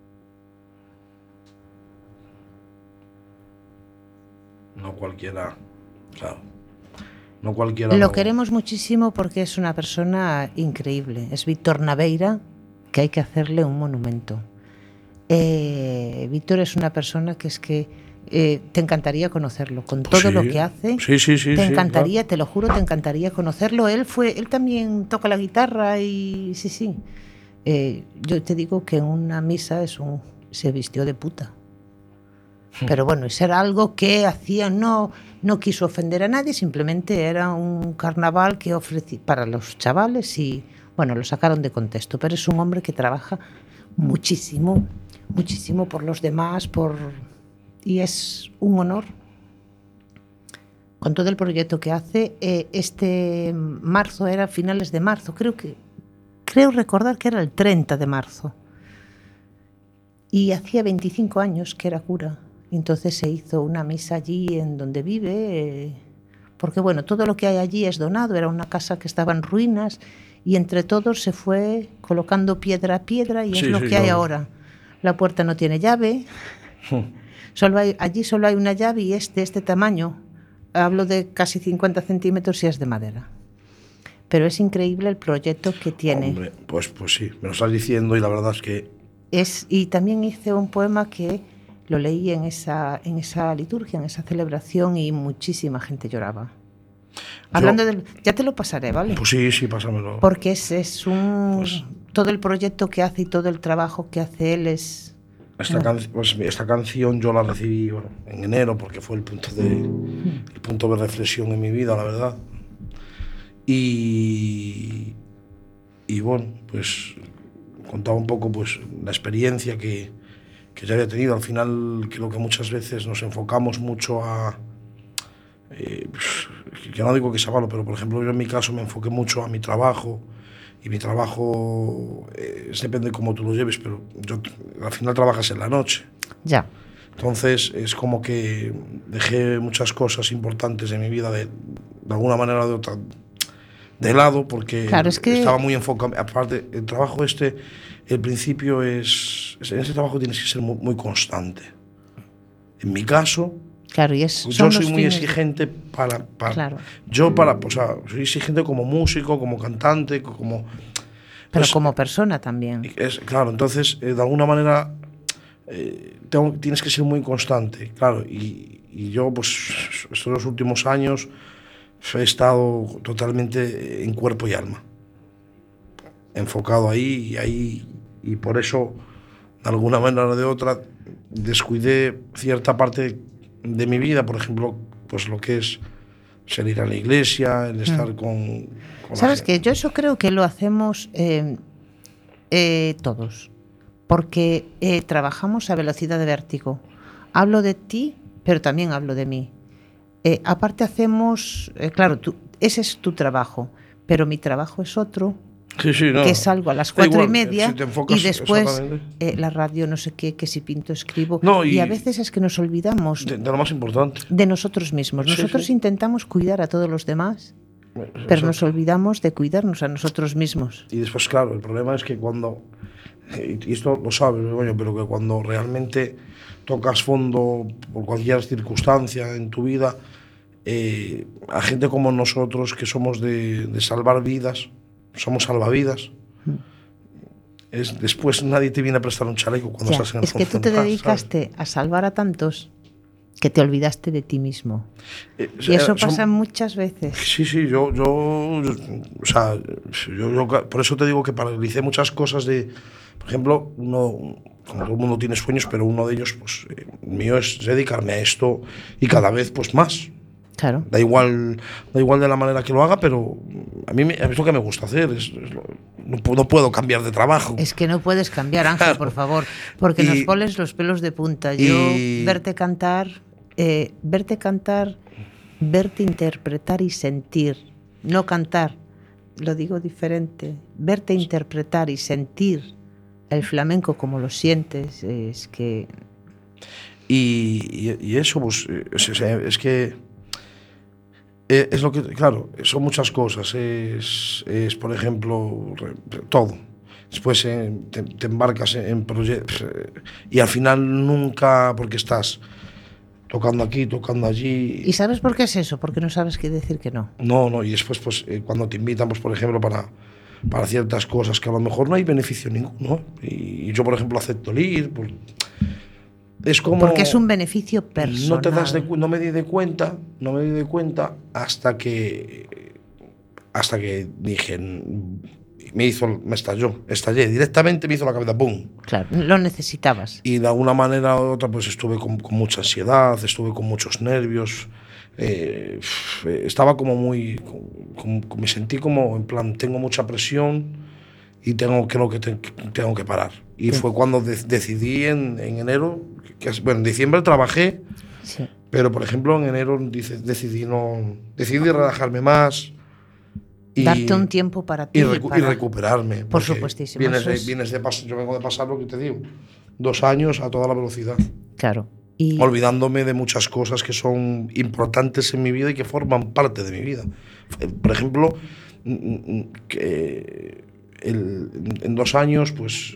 [SPEAKER 3] No cualquiera, claro. No cualquiera.
[SPEAKER 1] Lo queremos muchísimo porque es una persona increíble. Es Víctor Naveira, que hay que hacerle un monumento. Víctor es una persona que es que te encantaría conocerlo. Con todo lo que hace, te encantaría, claro. Te lo juro, te encantaría conocerlo. Él también toca la guitarra y sí. Yo te digo que en una misa se vistió de puta. Pero bueno, eso era algo que hacía, no quiso ofender a nadie, simplemente era un carnaval que ofrecía para los chavales y bueno, lo sacaron de contexto, pero es un hombre que trabaja muchísimo por los demás, y es un honor con todo el proyecto que hace. Este marzo, era finales de marzo, creo recordar que era el 30 de marzo y hacía 25 años que era cura. Entonces se hizo una misa allí en donde vive, porque bueno, todo lo que hay allí es donado, era una casa que estaba en ruinas y entre todos se fue colocando piedra a piedra y es lo que hay ahora. La puerta no tiene llave, allí solo hay una llave y este tamaño, hablo de casi 50 centímetros y es de madera. Pero es increíble el proyecto que tiene.
[SPEAKER 3] Hombre, pues sí, me lo estás diciendo y la verdad es que...
[SPEAKER 1] Y también hice un poema que lo leí en esa liturgia, en esa celebración y muchísima gente lloraba. Hablando ya te lo pasaré, ¿vale?
[SPEAKER 3] Pues sí, pásamelo.
[SPEAKER 1] Porque todo el proyecto que hace y todo el trabajo que hace él es
[SPEAKER 3] esta canción yo la recibí en enero porque fue el punto de reflexión en mi vida, la verdad. Y bueno, pues contaba un poco pues la experiencia que ya había tenido. Al final creo que muchas veces nos enfocamos mucho a... que no digo que sea malo, pero por ejemplo yo en mi caso me enfoqué mucho a mi trabajo, y mi trabajo depende de cómo tú lo lleves, pero al final trabajas en la noche.
[SPEAKER 1] Ya.
[SPEAKER 3] Entonces es como que dejé muchas cosas importantes de mi vida de alguna manera o de otra de lado, porque
[SPEAKER 1] claro, es que...
[SPEAKER 3] estaba muy enfocado. Aparte, el trabajo el principio en ese trabajo tienes que ser muy, muy constante. En mi caso,
[SPEAKER 1] claro,
[SPEAKER 3] yo soy muy exigente
[SPEAKER 1] claro.
[SPEAKER 3] O sea, soy exigente como músico, como cantante, como...
[SPEAKER 1] Pero como persona también.
[SPEAKER 3] Claro, entonces, de alguna manera, tienes que ser muy constante, claro, y yo, pues, estos últimos años he estado totalmente en cuerpo y alma, enfocado ahí, y por eso, de alguna manera o de otra, descuidé cierta parte de mi vida, por ejemplo, pues lo que es ir a la iglesia, el estar con
[SPEAKER 1] ¿Sabes qué? Yo eso creo que lo hacemos todos, porque trabajamos a velocidad de vértigo. Hablo de ti, pero también hablo de mí. Aparte hacemos, claro, ese es tu trabajo, pero mi trabajo es otro,
[SPEAKER 3] no.
[SPEAKER 1] que salgo a las 4:30
[SPEAKER 3] si
[SPEAKER 1] y después la radio no sé qué, que si pinto, escribo, y a veces es que nos olvidamos
[SPEAKER 3] de lo más importante,
[SPEAKER 1] de nosotros mismos. Nosotros intentamos cuidar a todos los demás, pero nos olvidamos de cuidarnos a nosotros mismos.
[SPEAKER 3] Y después, claro, el problema es que cuando, y esto lo sabes, pero que cuando realmente tocas fondo por cualquier circunstancia en tu vida, a gente como nosotros, que somos de salvar vidas, somos salvavidas, después nadie te viene a prestar un chaleco cuando estás en el
[SPEAKER 1] fondo. Es que tú te dedicaste a salvar a tantos que te olvidaste de ti mismo. Y eso pasa muchas veces.
[SPEAKER 3] Sí, yo por eso te digo que paralicé muchas cosas por ejemplo, como todo el mundo tiene sueños, pero uno de ellos, pues, mío es dedicarme a esto, y cada vez, pues, más.
[SPEAKER 1] Claro.
[SPEAKER 3] Da igual de la manera que lo haga, pero a mí es lo que me gusta hacer. No puedo cambiar de trabajo.
[SPEAKER 1] Es que no puedes cambiar, Ángel, claro. Por favor, porque nos pones los pelos de punta. Yo verte cantar, verte interpretar y sentir, no cantar, lo digo diferente, verte interpretar y sentir el flamenco como lo sientes, es que...
[SPEAKER 3] Y eso, pues, es que... Es lo que, claro, son muchas cosas. Es por ejemplo, todo. Después te embarcas en proyectos y al final nunca, porque estás tocando aquí, tocando allí.
[SPEAKER 1] ¿Y sabes por qué es eso? Porque no sabes qué decir que no.
[SPEAKER 3] No, y después, pues, cuando te invitan, pues, por ejemplo, para ciertas cosas que a lo mejor no hay beneficio ninguno. Y yo, por ejemplo, acepto el ir. Es como,
[SPEAKER 1] porque es un beneficio personal.
[SPEAKER 3] No me di de cuenta hasta que dije, estallé directamente, me hizo la cabeza ¡pum!
[SPEAKER 1] Claro, lo necesitabas.
[SPEAKER 3] Y de alguna manera u otra, pues estuve con mucha ansiedad, estuve con muchos nervios, estaba como me sentí como en plan, tengo mucha presión y creo que tengo que parar. Y sí. Fue cuando decidí en enero, en diciembre trabajé, sí. Pero por ejemplo en enero decidí relajarme más.
[SPEAKER 1] Darte un tiempo para ti.
[SPEAKER 3] Y recuperarme.
[SPEAKER 1] Por supuestísimo.
[SPEAKER 3] Yo vengo de pasar lo que te digo, 2 años a toda la velocidad.
[SPEAKER 1] Claro.
[SPEAKER 3] Olvidándome de muchas cosas que son importantes en mi vida y que forman parte de mi vida. Por ejemplo, en 2 años, pues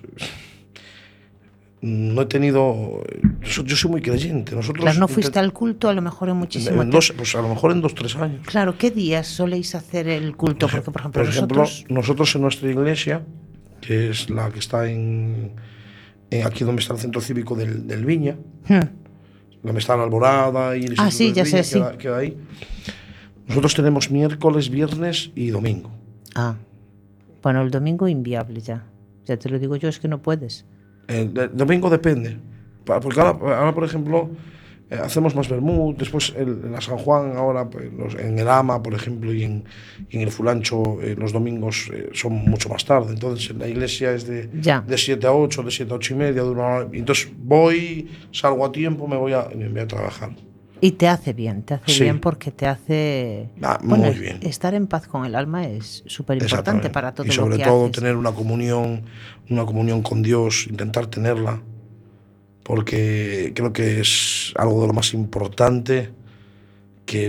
[SPEAKER 3] no he tenido... Yo soy muy creyente.
[SPEAKER 1] Claro, no fuiste al culto a lo mejor en muchísimo tiempo.
[SPEAKER 3] Pues a lo mejor en 2-3 años.
[SPEAKER 1] Claro, ¿qué días soléis hacer el culto? Porque, por ejemplo,
[SPEAKER 3] nosotros en nuestra iglesia, que es la que está aquí donde está el centro cívico del Viña, donde está la Alborada y el
[SPEAKER 1] sí, ya
[SPEAKER 3] Viña,
[SPEAKER 1] sé,
[SPEAKER 3] queda ahí. Nosotros tenemos miércoles, viernes y domingo.
[SPEAKER 1] Bueno, el domingo inviable ya. Ya te lo digo yo, es que no puedes.
[SPEAKER 3] El domingo depende. Porque ahora por ejemplo, hacemos más vermut, después en la San Juan, ahora pues, en el Ama, por ejemplo, y en el Fulancho, los domingos son mucho más tarde. Entonces en la iglesia es de 7 a 8, de 7 a 8 y media, de 1 hora. Entonces voy, salgo a tiempo, me voy a trabajar.
[SPEAKER 1] Y te hace bien porque te hace...
[SPEAKER 3] muy bien.
[SPEAKER 1] Estar en paz con el alma es súper importante para todo lo que haces.
[SPEAKER 3] Y sobre todo tener una comunión con Dios, intentar tenerla, porque creo que es algo de lo más importante que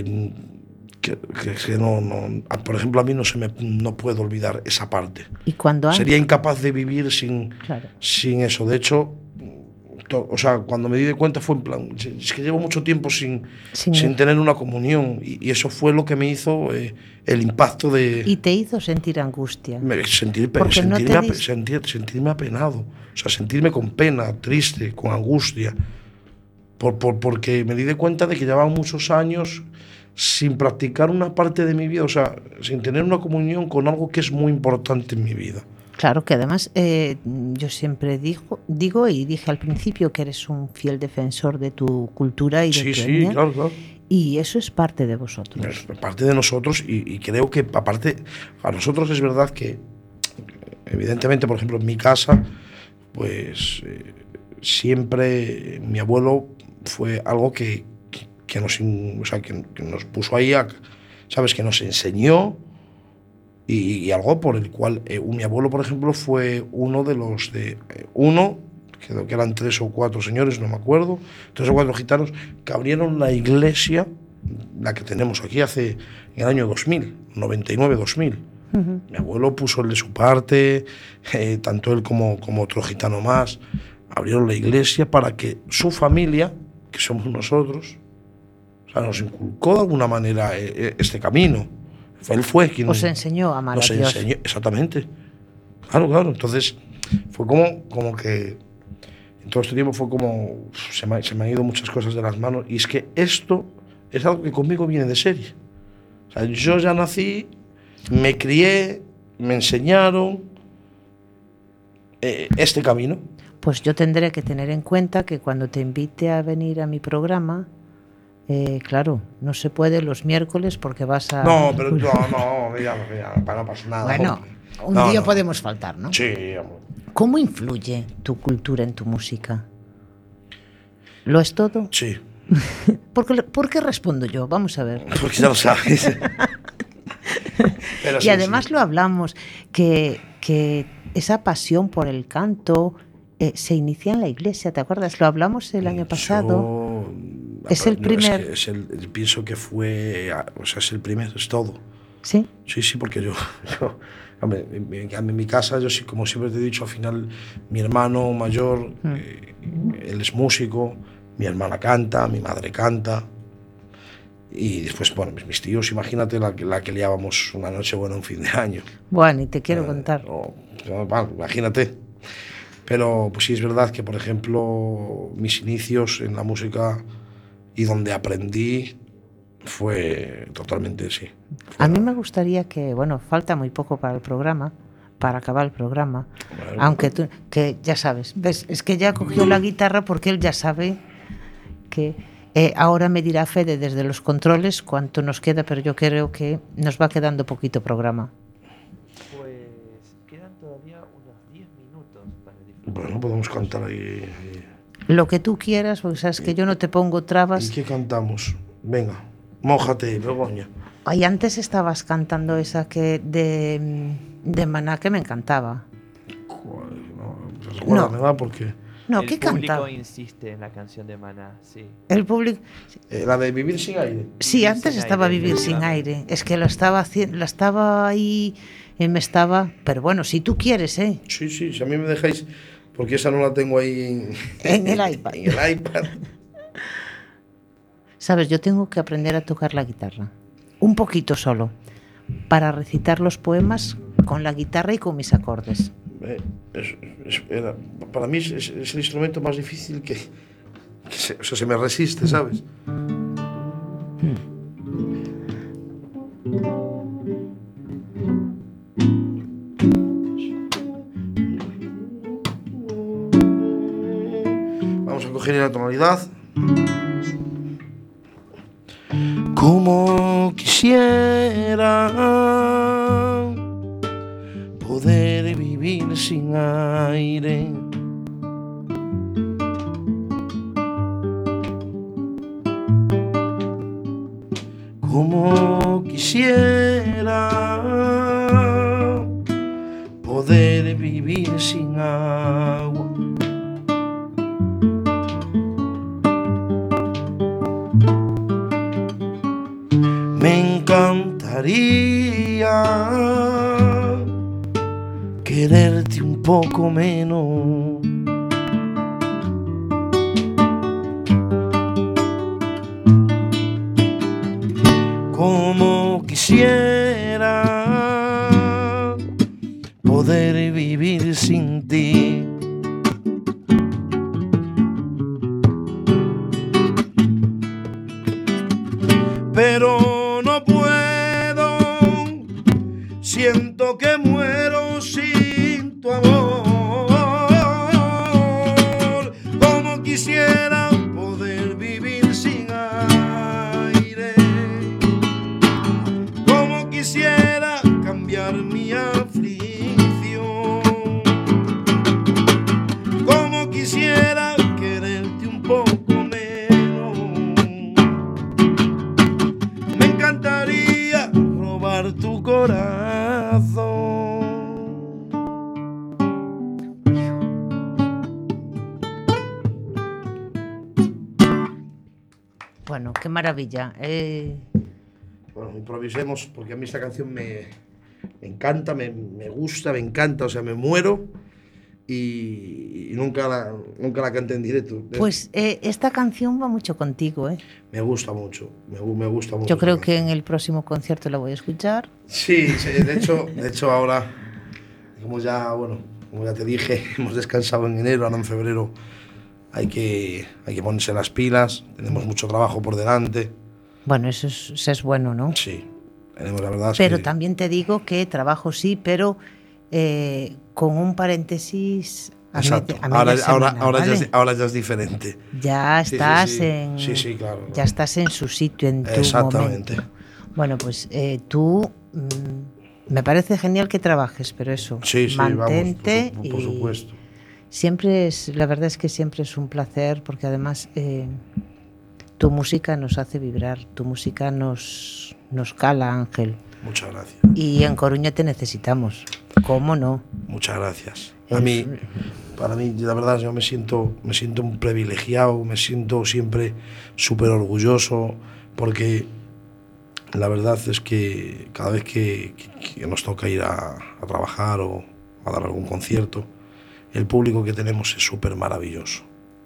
[SPEAKER 3] no, por ejemplo, a mí no puedo olvidar esa parte.
[SPEAKER 1] ¿Y cuando
[SPEAKER 3] sería incapaz de vivir sin eso. De hecho, o sea, cuando me di cuenta fue en plan, es que llevo mucho tiempo sin tener una comunión, y eso fue lo que me hizo el impacto de...
[SPEAKER 1] Y te hizo sentir angustia.
[SPEAKER 3] Sentirme apenado, o sea, sentirme con pena, triste, con angustia, porque me di cuenta de que llevaba muchos años sin practicar una parte de mi vida, o sea, sin tener una comunión con algo que es muy importante en mi vida.
[SPEAKER 1] Claro, que además yo siempre digo y dije al principio que eres un fiel defensor de tu cultura y de tu etnia. Sí,
[SPEAKER 3] claro.
[SPEAKER 1] Y eso es parte de vosotros.
[SPEAKER 3] Es parte de nosotros, y creo que aparte a nosotros es verdad que evidentemente, por ejemplo, en mi casa, pues siempre mi abuelo fue algo que nos puso ahí, ¿sabes? Que nos enseñó. Y algo por el cual mi abuelo, por ejemplo, fue uno de los que eran 3 o 4 señores, no me acuerdo, 3 o 4 gitanos, que abrieron la iglesia, la que tenemos aquí, en el año 2000, 99-2000. Uh-huh. Mi abuelo puso el de su parte, tanto él como otro gitano más, abrieron la iglesia para que su familia, que somos nosotros, o sea, nos inculcó de alguna manera este camino. Él fue quien
[SPEAKER 1] os enseñó a amar a Dios.
[SPEAKER 3] Exactamente. Claro. Entonces fue como que en todo este tiempo fue como se me han ido muchas cosas de las manos, y es que esto es algo que conmigo viene de serie. O sea, yo ya nací, me crié, me enseñaron este camino.
[SPEAKER 1] Pues yo tendré que tener en cuenta que cuando te invite a venir a mi programa, claro, no se puede los miércoles porque vas a...
[SPEAKER 3] No, pero ya no pasa nada.
[SPEAKER 1] Bueno, un día podemos faltar, ¿no?
[SPEAKER 3] Sí, amor.
[SPEAKER 1] ¿Cómo influye tu cultura en tu música? ¿Lo es todo?
[SPEAKER 3] Sí.
[SPEAKER 1] ¿Por qué respondo yo? Vamos a ver.
[SPEAKER 3] Porque ya lo sabes.
[SPEAKER 1] Pero y además lo hablamos, que esa pasión por el canto se inicia en la iglesia, ¿te acuerdas? Lo hablamos el año pasado. Es el primer...
[SPEAKER 3] pienso que fue... O sea, es el primero, es todo.
[SPEAKER 1] ¿Sí?
[SPEAKER 3] Sí, porque yo hombre, en mi casa, yo sí, como siempre te he dicho, al final, mi hermano mayor, él es músico, mi hermana canta, mi madre canta, y después, bueno, mis tíos, imagínate la que liábamos una noche buena un fin de año.
[SPEAKER 1] Bueno, y te quiero contar.
[SPEAKER 3] Bueno, imagínate. Pero pues sí es verdad que, por ejemplo, mis inicios en la música y donde aprendí fue totalmente, sí.
[SPEAKER 1] A mí me gustaría que, bueno, falta muy poco para acabar el programa, bueno, aunque tú, que ya sabes, ves, es que ya cogió la guitarra porque él ya sabe que ahora me dirá Fede desde los controles cuánto nos queda, pero yo creo que nos va quedando poquito programa.
[SPEAKER 3] Bueno, podemos cantar ahí.
[SPEAKER 1] Lo que tú quieras, porque sabes que yo no te pongo trabas.
[SPEAKER 3] ¿Y qué cantamos? Venga, mójate, Begoña.
[SPEAKER 1] Ay, antes estabas cantando esa que de Maná, que me encantaba.
[SPEAKER 3] No, recuérdame, va, porque...
[SPEAKER 1] No, ¿qué cantaba?
[SPEAKER 2] El público insiste en la canción de Maná, sí.
[SPEAKER 1] El público...
[SPEAKER 3] La de Vivir sin aire.
[SPEAKER 1] Sí, antes estaba Vivir sin aire. Es que la estaba ahí, me estaba... Pero bueno, si tú quieres, ¿eh?
[SPEAKER 3] Sí, si a mí me dejáis... Porque esa no la tengo ahí
[SPEAKER 1] en el iPad.
[SPEAKER 3] En el iPad.
[SPEAKER 1] Sabes, yo tengo que aprender a tocar la guitarra. Un poquito solo. Para recitar los poemas con la guitarra y con mis acordes.
[SPEAKER 3] Para mí es el instrumento más difícil que se me resiste, ¿sabes? Vamos a coger cogería la tonalidad. Como quisiera poder vivir sin aire, como quisiera poder vivir sin agua. Me encantaría quererte un poco menos. Como quisiera poder vivir sin ti. Pero no puedo, siento que muero sin tu amor. Como quisiera poder vivir sin aire, como quisiera cambiar mi aflicción, como quisiera quererte un poco menos. Me encantaría robar tu corazón.
[SPEAKER 1] Bueno, qué maravilla.
[SPEAKER 3] Bueno, improvisemos, porque a mí esta canción me encanta, me gusta, me encanta, o sea, me muero y nunca la canté en directo.
[SPEAKER 1] Pues esta canción va mucho contigo, ¿eh?
[SPEAKER 3] Me gusta mucho, me gusta mucho.
[SPEAKER 1] Yo creo que en el próximo concierto la voy a escuchar.
[SPEAKER 3] Sí, de hecho ahora, como ya te dije, hemos descansado en enero, ahora en febrero hay que ponerse las pilas, tenemos mucho trabajo por delante.
[SPEAKER 1] Bueno, eso es bueno, ¿no?
[SPEAKER 3] Sí, tenemos la verdad.
[SPEAKER 1] Pero también te digo que trabajo sí, pero con un paréntesis.
[SPEAKER 3] Exacto. Ahora ya es diferente.
[SPEAKER 1] Ya estás
[SPEAKER 3] sí, claro.
[SPEAKER 1] Ya estás en su sitio, en tu
[SPEAKER 3] exactamente.
[SPEAKER 1] momento. Bueno, pues tú me parece genial que trabajes, pero eso, mantente,
[SPEAKER 3] vamos, por supuesto.
[SPEAKER 1] La verdad es que siempre es un placer, porque además tu música nos hace vibrar, tu música nos cala, Ángel.
[SPEAKER 3] Muchas gracias.
[SPEAKER 1] Y en Coruña te necesitamos. ¿Cómo no?
[SPEAKER 3] Muchas gracias. Para mí, la verdad, yo me siento un privilegiado, me siento siempre súper orgulloso, porque la verdad es que cada vez que nos toca ir a trabajar o a dar algún concierto, el público que tenemos es súper maravilloso.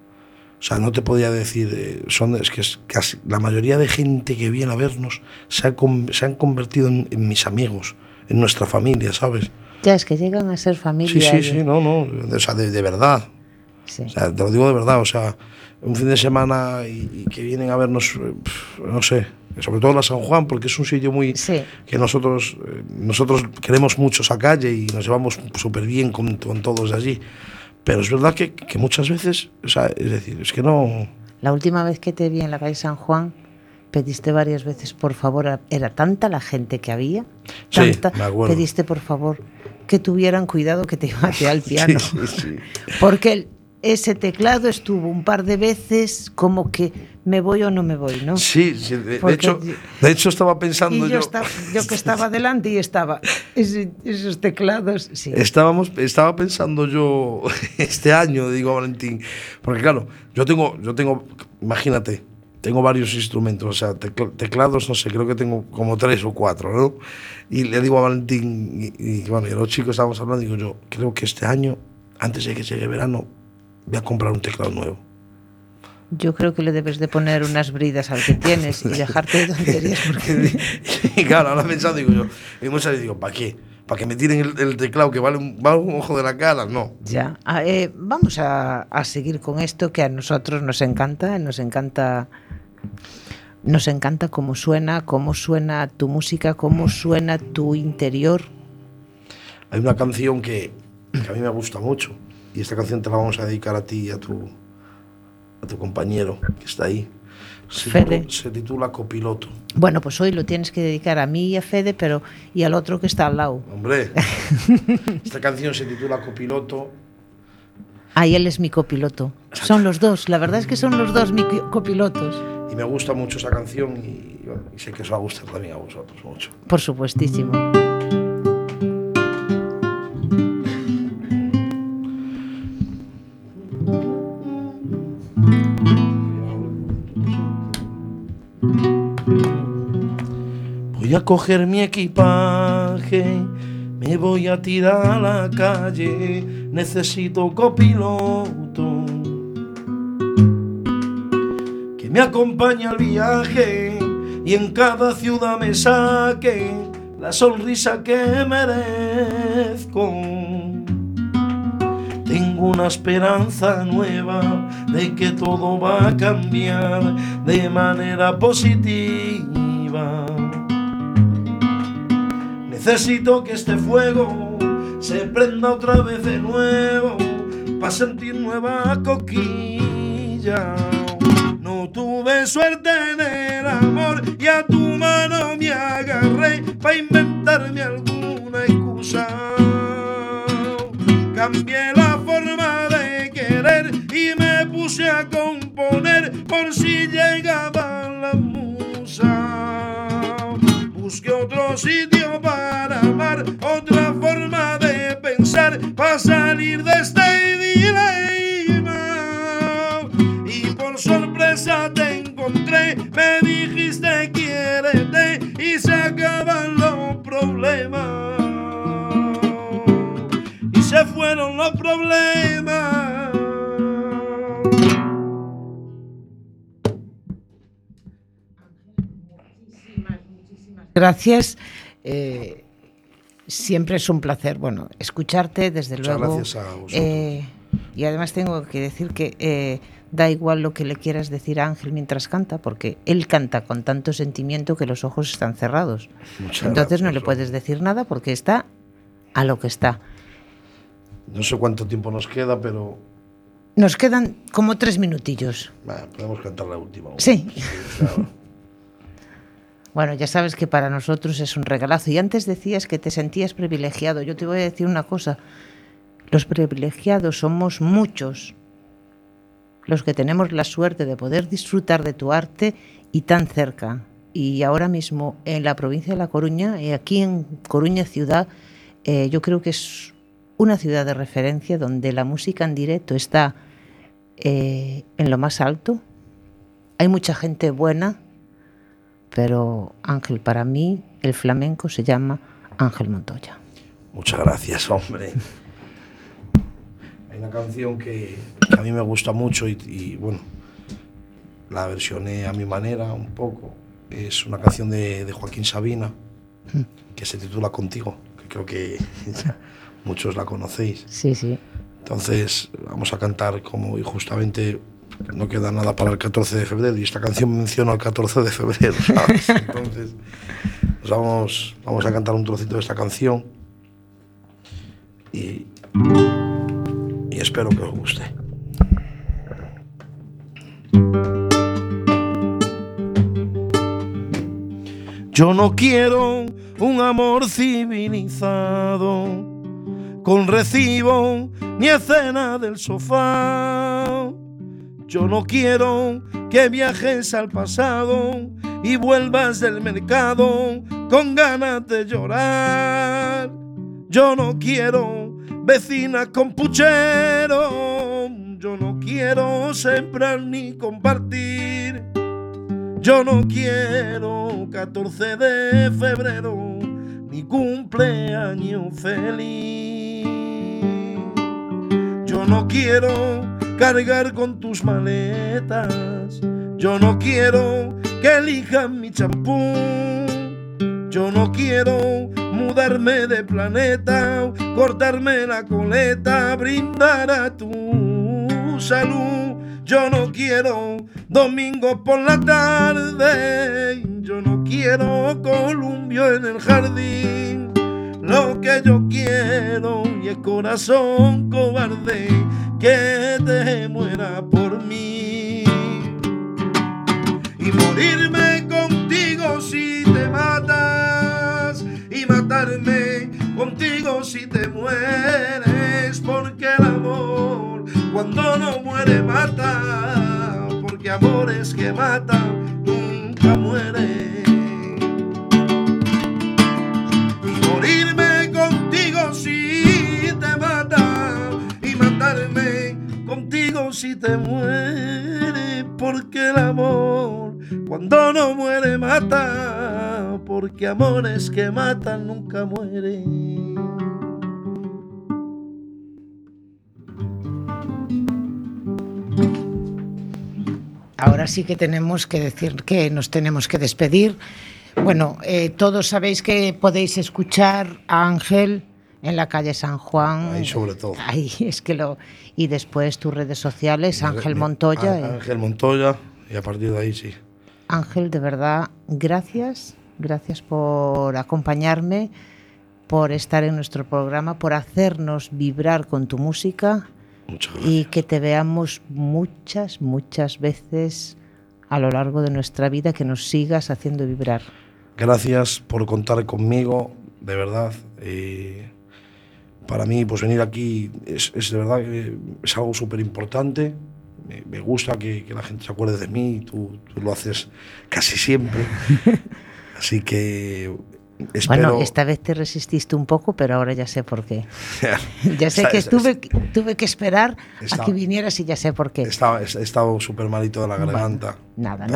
[SPEAKER 3] O sea, no te podía decir, es que casi la mayoría de gente que viene a vernos se han convertido en mis amigos, en nuestra familia, ¿sabes?
[SPEAKER 1] Ya, es que llegan a ser familia.
[SPEAKER 3] Sí, no, o sea, de verdad.
[SPEAKER 1] Sí.
[SPEAKER 3] O sea, te lo digo de verdad, o sea, un fin de semana y que vienen a vernos, no sé, sobre todo la San Juan, porque es un sitio muy que nosotros queremos mucho esa calle y nos llevamos súper bien con todos de allí. Pero es verdad que muchas veces, o sea, es decir, es que no...
[SPEAKER 1] La última vez que te vi en la calle San Juan, pediste varias veces, por favor, era tanta la gente que había, tanta,
[SPEAKER 3] sí, me acuerdo.
[SPEAKER 1] Pediste, por favor, que tuvieran cuidado que te iba a tirar el piano.
[SPEAKER 3] Sí.
[SPEAKER 1] Porque ese teclado estuvo un par de veces como que me voy o no me voy, ¿no?
[SPEAKER 3] Sí, de hecho estaba pensando
[SPEAKER 1] yo que estaba delante y estaba esos teclados, sí.
[SPEAKER 3] Estaba pensando yo este año, digo, Valentín, porque claro, yo tengo, imagínate, tengo varios instrumentos, o sea, teclados, no sé, creo que tengo como 3 o 4, ¿no? Y le digo a Valentín, y bueno, y a los chicos estábamos hablando, digo yo, creo que este año, antes de que llegue verano, voy a comprar un teclado nuevo.
[SPEAKER 1] Yo creo que le debes de poner unas bridas al que tienes y dejarte de tonterías, porque...
[SPEAKER 3] Y claro, ahora pensando, digo yo, y muchas veces digo, ¿para qué? ¿Para que me tiren el teclado que vale un ojo de la cara? No.
[SPEAKER 1] Ya, vamos a seguir con esto que a nosotros nos encanta cómo suena tu música, cómo suena tu interior.
[SPEAKER 3] Hay una canción que a mí me gusta mucho, y esta canción te la vamos a dedicar a ti y a a tu compañero que está ahí.
[SPEAKER 1] Fede.
[SPEAKER 3] Se titula Copiloto.
[SPEAKER 1] Bueno, pues hoy lo tienes que dedicar a mí y a Fede, pero y al otro que está al lado.
[SPEAKER 3] Hombre, esta canción se titula Copiloto.
[SPEAKER 1] Ahí él es mi copiloto. Son los dos, la verdad es que son los dos mi copilotos.
[SPEAKER 3] Y me gusta mucho esa canción y sé que os va a gustar también a vosotros mucho.
[SPEAKER 1] Por supuestísimo.
[SPEAKER 3] Voy a coger mi equipaje, me voy a tirar a la calle, necesito copiloto que me acompañe al viaje y en cada ciudad me saque la sonrisa que merezco. Tengo una esperanza nueva de que todo va a cambiar de manera positiva. Necesito que este fuego se prenda otra vez de nuevo para sentir nueva coquilla. No tuve suerte en el amor y a tu mano me agarré para inventarme alguna excusa. Cambié la forma de querer y me puse a componer por si llegaba la musa. Busqué otro sitio para amar, otra forma de pensar para salir de este dilema. Y por sorpresa te encontré, me dijiste quiérete y se acaban los problemas. Y se fueron los problemas.
[SPEAKER 1] Gracias. Siempre es un placer, bueno, escucharte, desde
[SPEAKER 3] Muchas
[SPEAKER 1] luego.
[SPEAKER 3] Gracias a vosotros.
[SPEAKER 1] Y además tengo que decir que da igual lo que le quieras decir a Ángel mientras canta, porque él canta con tanto sentimiento que los ojos están cerrados.
[SPEAKER 3] Muchas
[SPEAKER 1] Entonces
[SPEAKER 3] gracias,
[SPEAKER 1] no le puedes decir nada porque está a lo que está.
[SPEAKER 3] No sé cuánto tiempo nos queda, pero
[SPEAKER 1] Nos quedan como 3 minutillos.
[SPEAKER 3] podemos cantar la última.
[SPEAKER 1] Sí.
[SPEAKER 3] Claro.
[SPEAKER 1] Bueno, ya sabes que para nosotros es un regalazo. Y antes decías que te sentías privilegiado. Yo te voy a decir una cosa. Los privilegiados somos muchos los que tenemos la suerte de poder disfrutar de tu arte y tan cerca. Y ahora mismo en la provincia de La Coruña, y aquí en Coruña ciudad, yo creo que es una ciudad de referencia donde la música en directo está en lo más alto. Hay mucha gente buena, pero Ángel, para mí el flamenco se llama Ángel Montoya.
[SPEAKER 3] Muchas gracias, hombre. Hay una canción que a mí me gusta mucho y bueno, la versioné a mi manera un poco. Es una canción de Joaquín Sabina que se titula Contigo, que creo que muchos la conocéis.
[SPEAKER 1] Sí, sí.
[SPEAKER 3] Entonces vamos a cantar como, y justamente no queda nada para el 14 de febrero y esta canción menciona el 14 de febrero, ¿sabes? Entonces vamos a cantar un trocito de esta canción y espero que os guste. Yo no quiero un amor civilizado con recibo ni escena del sofá. Yo no quiero que viajes al pasado y vuelvas del mercado con ganas de llorar. Yo no quiero vecinas con puchero. Yo no quiero sembrar ni compartir. Yo no quiero 14 de febrero ni cumpleaños feliz. Yo no quiero cargar con tus maletas. Yo no quiero que elijan mi champú. Yo no quiero mudarme de planeta, cortarme la coleta, brindar a tu salud. Yo no quiero domingo por la tarde. Yo no quiero columpio en el jardín. Lo que yo quiero y es corazón cobarde que te muera por mí. y morirme contigo si te matas, y matarme contigo si te mueres, porque el amor cuando no muere mata, porque amores que matan nunca mueren. Y morirme contigo si te mata, y matarme contigo si te muere, porque el amor cuando no muere mata, porque amores que matan nunca mueren.
[SPEAKER 1] Ahora sí que tenemos que decir que nos tenemos que despedir. Bueno, todos sabéis que podéis escuchar a Ángel en la calle San Juan.
[SPEAKER 3] Ahí sobre todo.
[SPEAKER 1] Ahí es que lo... Y después tus redes sociales, Ángel Montoya.
[SPEAKER 3] Ángel Montoya, y a partir de ahí sí.
[SPEAKER 1] Ángel, de verdad, gracias. Gracias por acompañarme, por estar en nuestro programa, por hacernos vibrar con tu música.
[SPEAKER 3] Muchas gracias.
[SPEAKER 1] Y que te veamos muchas veces a lo largo de nuestra vida, que nos sigas haciendo vibrar.
[SPEAKER 3] Gracias por contar conmigo, de verdad. Para mí, pues venir aquí es de verdad que es algo súper importante. Me gusta que la gente se acuerde de mí, tú lo haces casi siempre. Así que espero...
[SPEAKER 1] Bueno, esta vez te resististe un poco, pero ahora ya sé por qué. Ya sé que tuve que esperar a que vinieras y ya sé por qué.
[SPEAKER 3] He estado súper malito de la garganta.
[SPEAKER 1] Bueno, nada,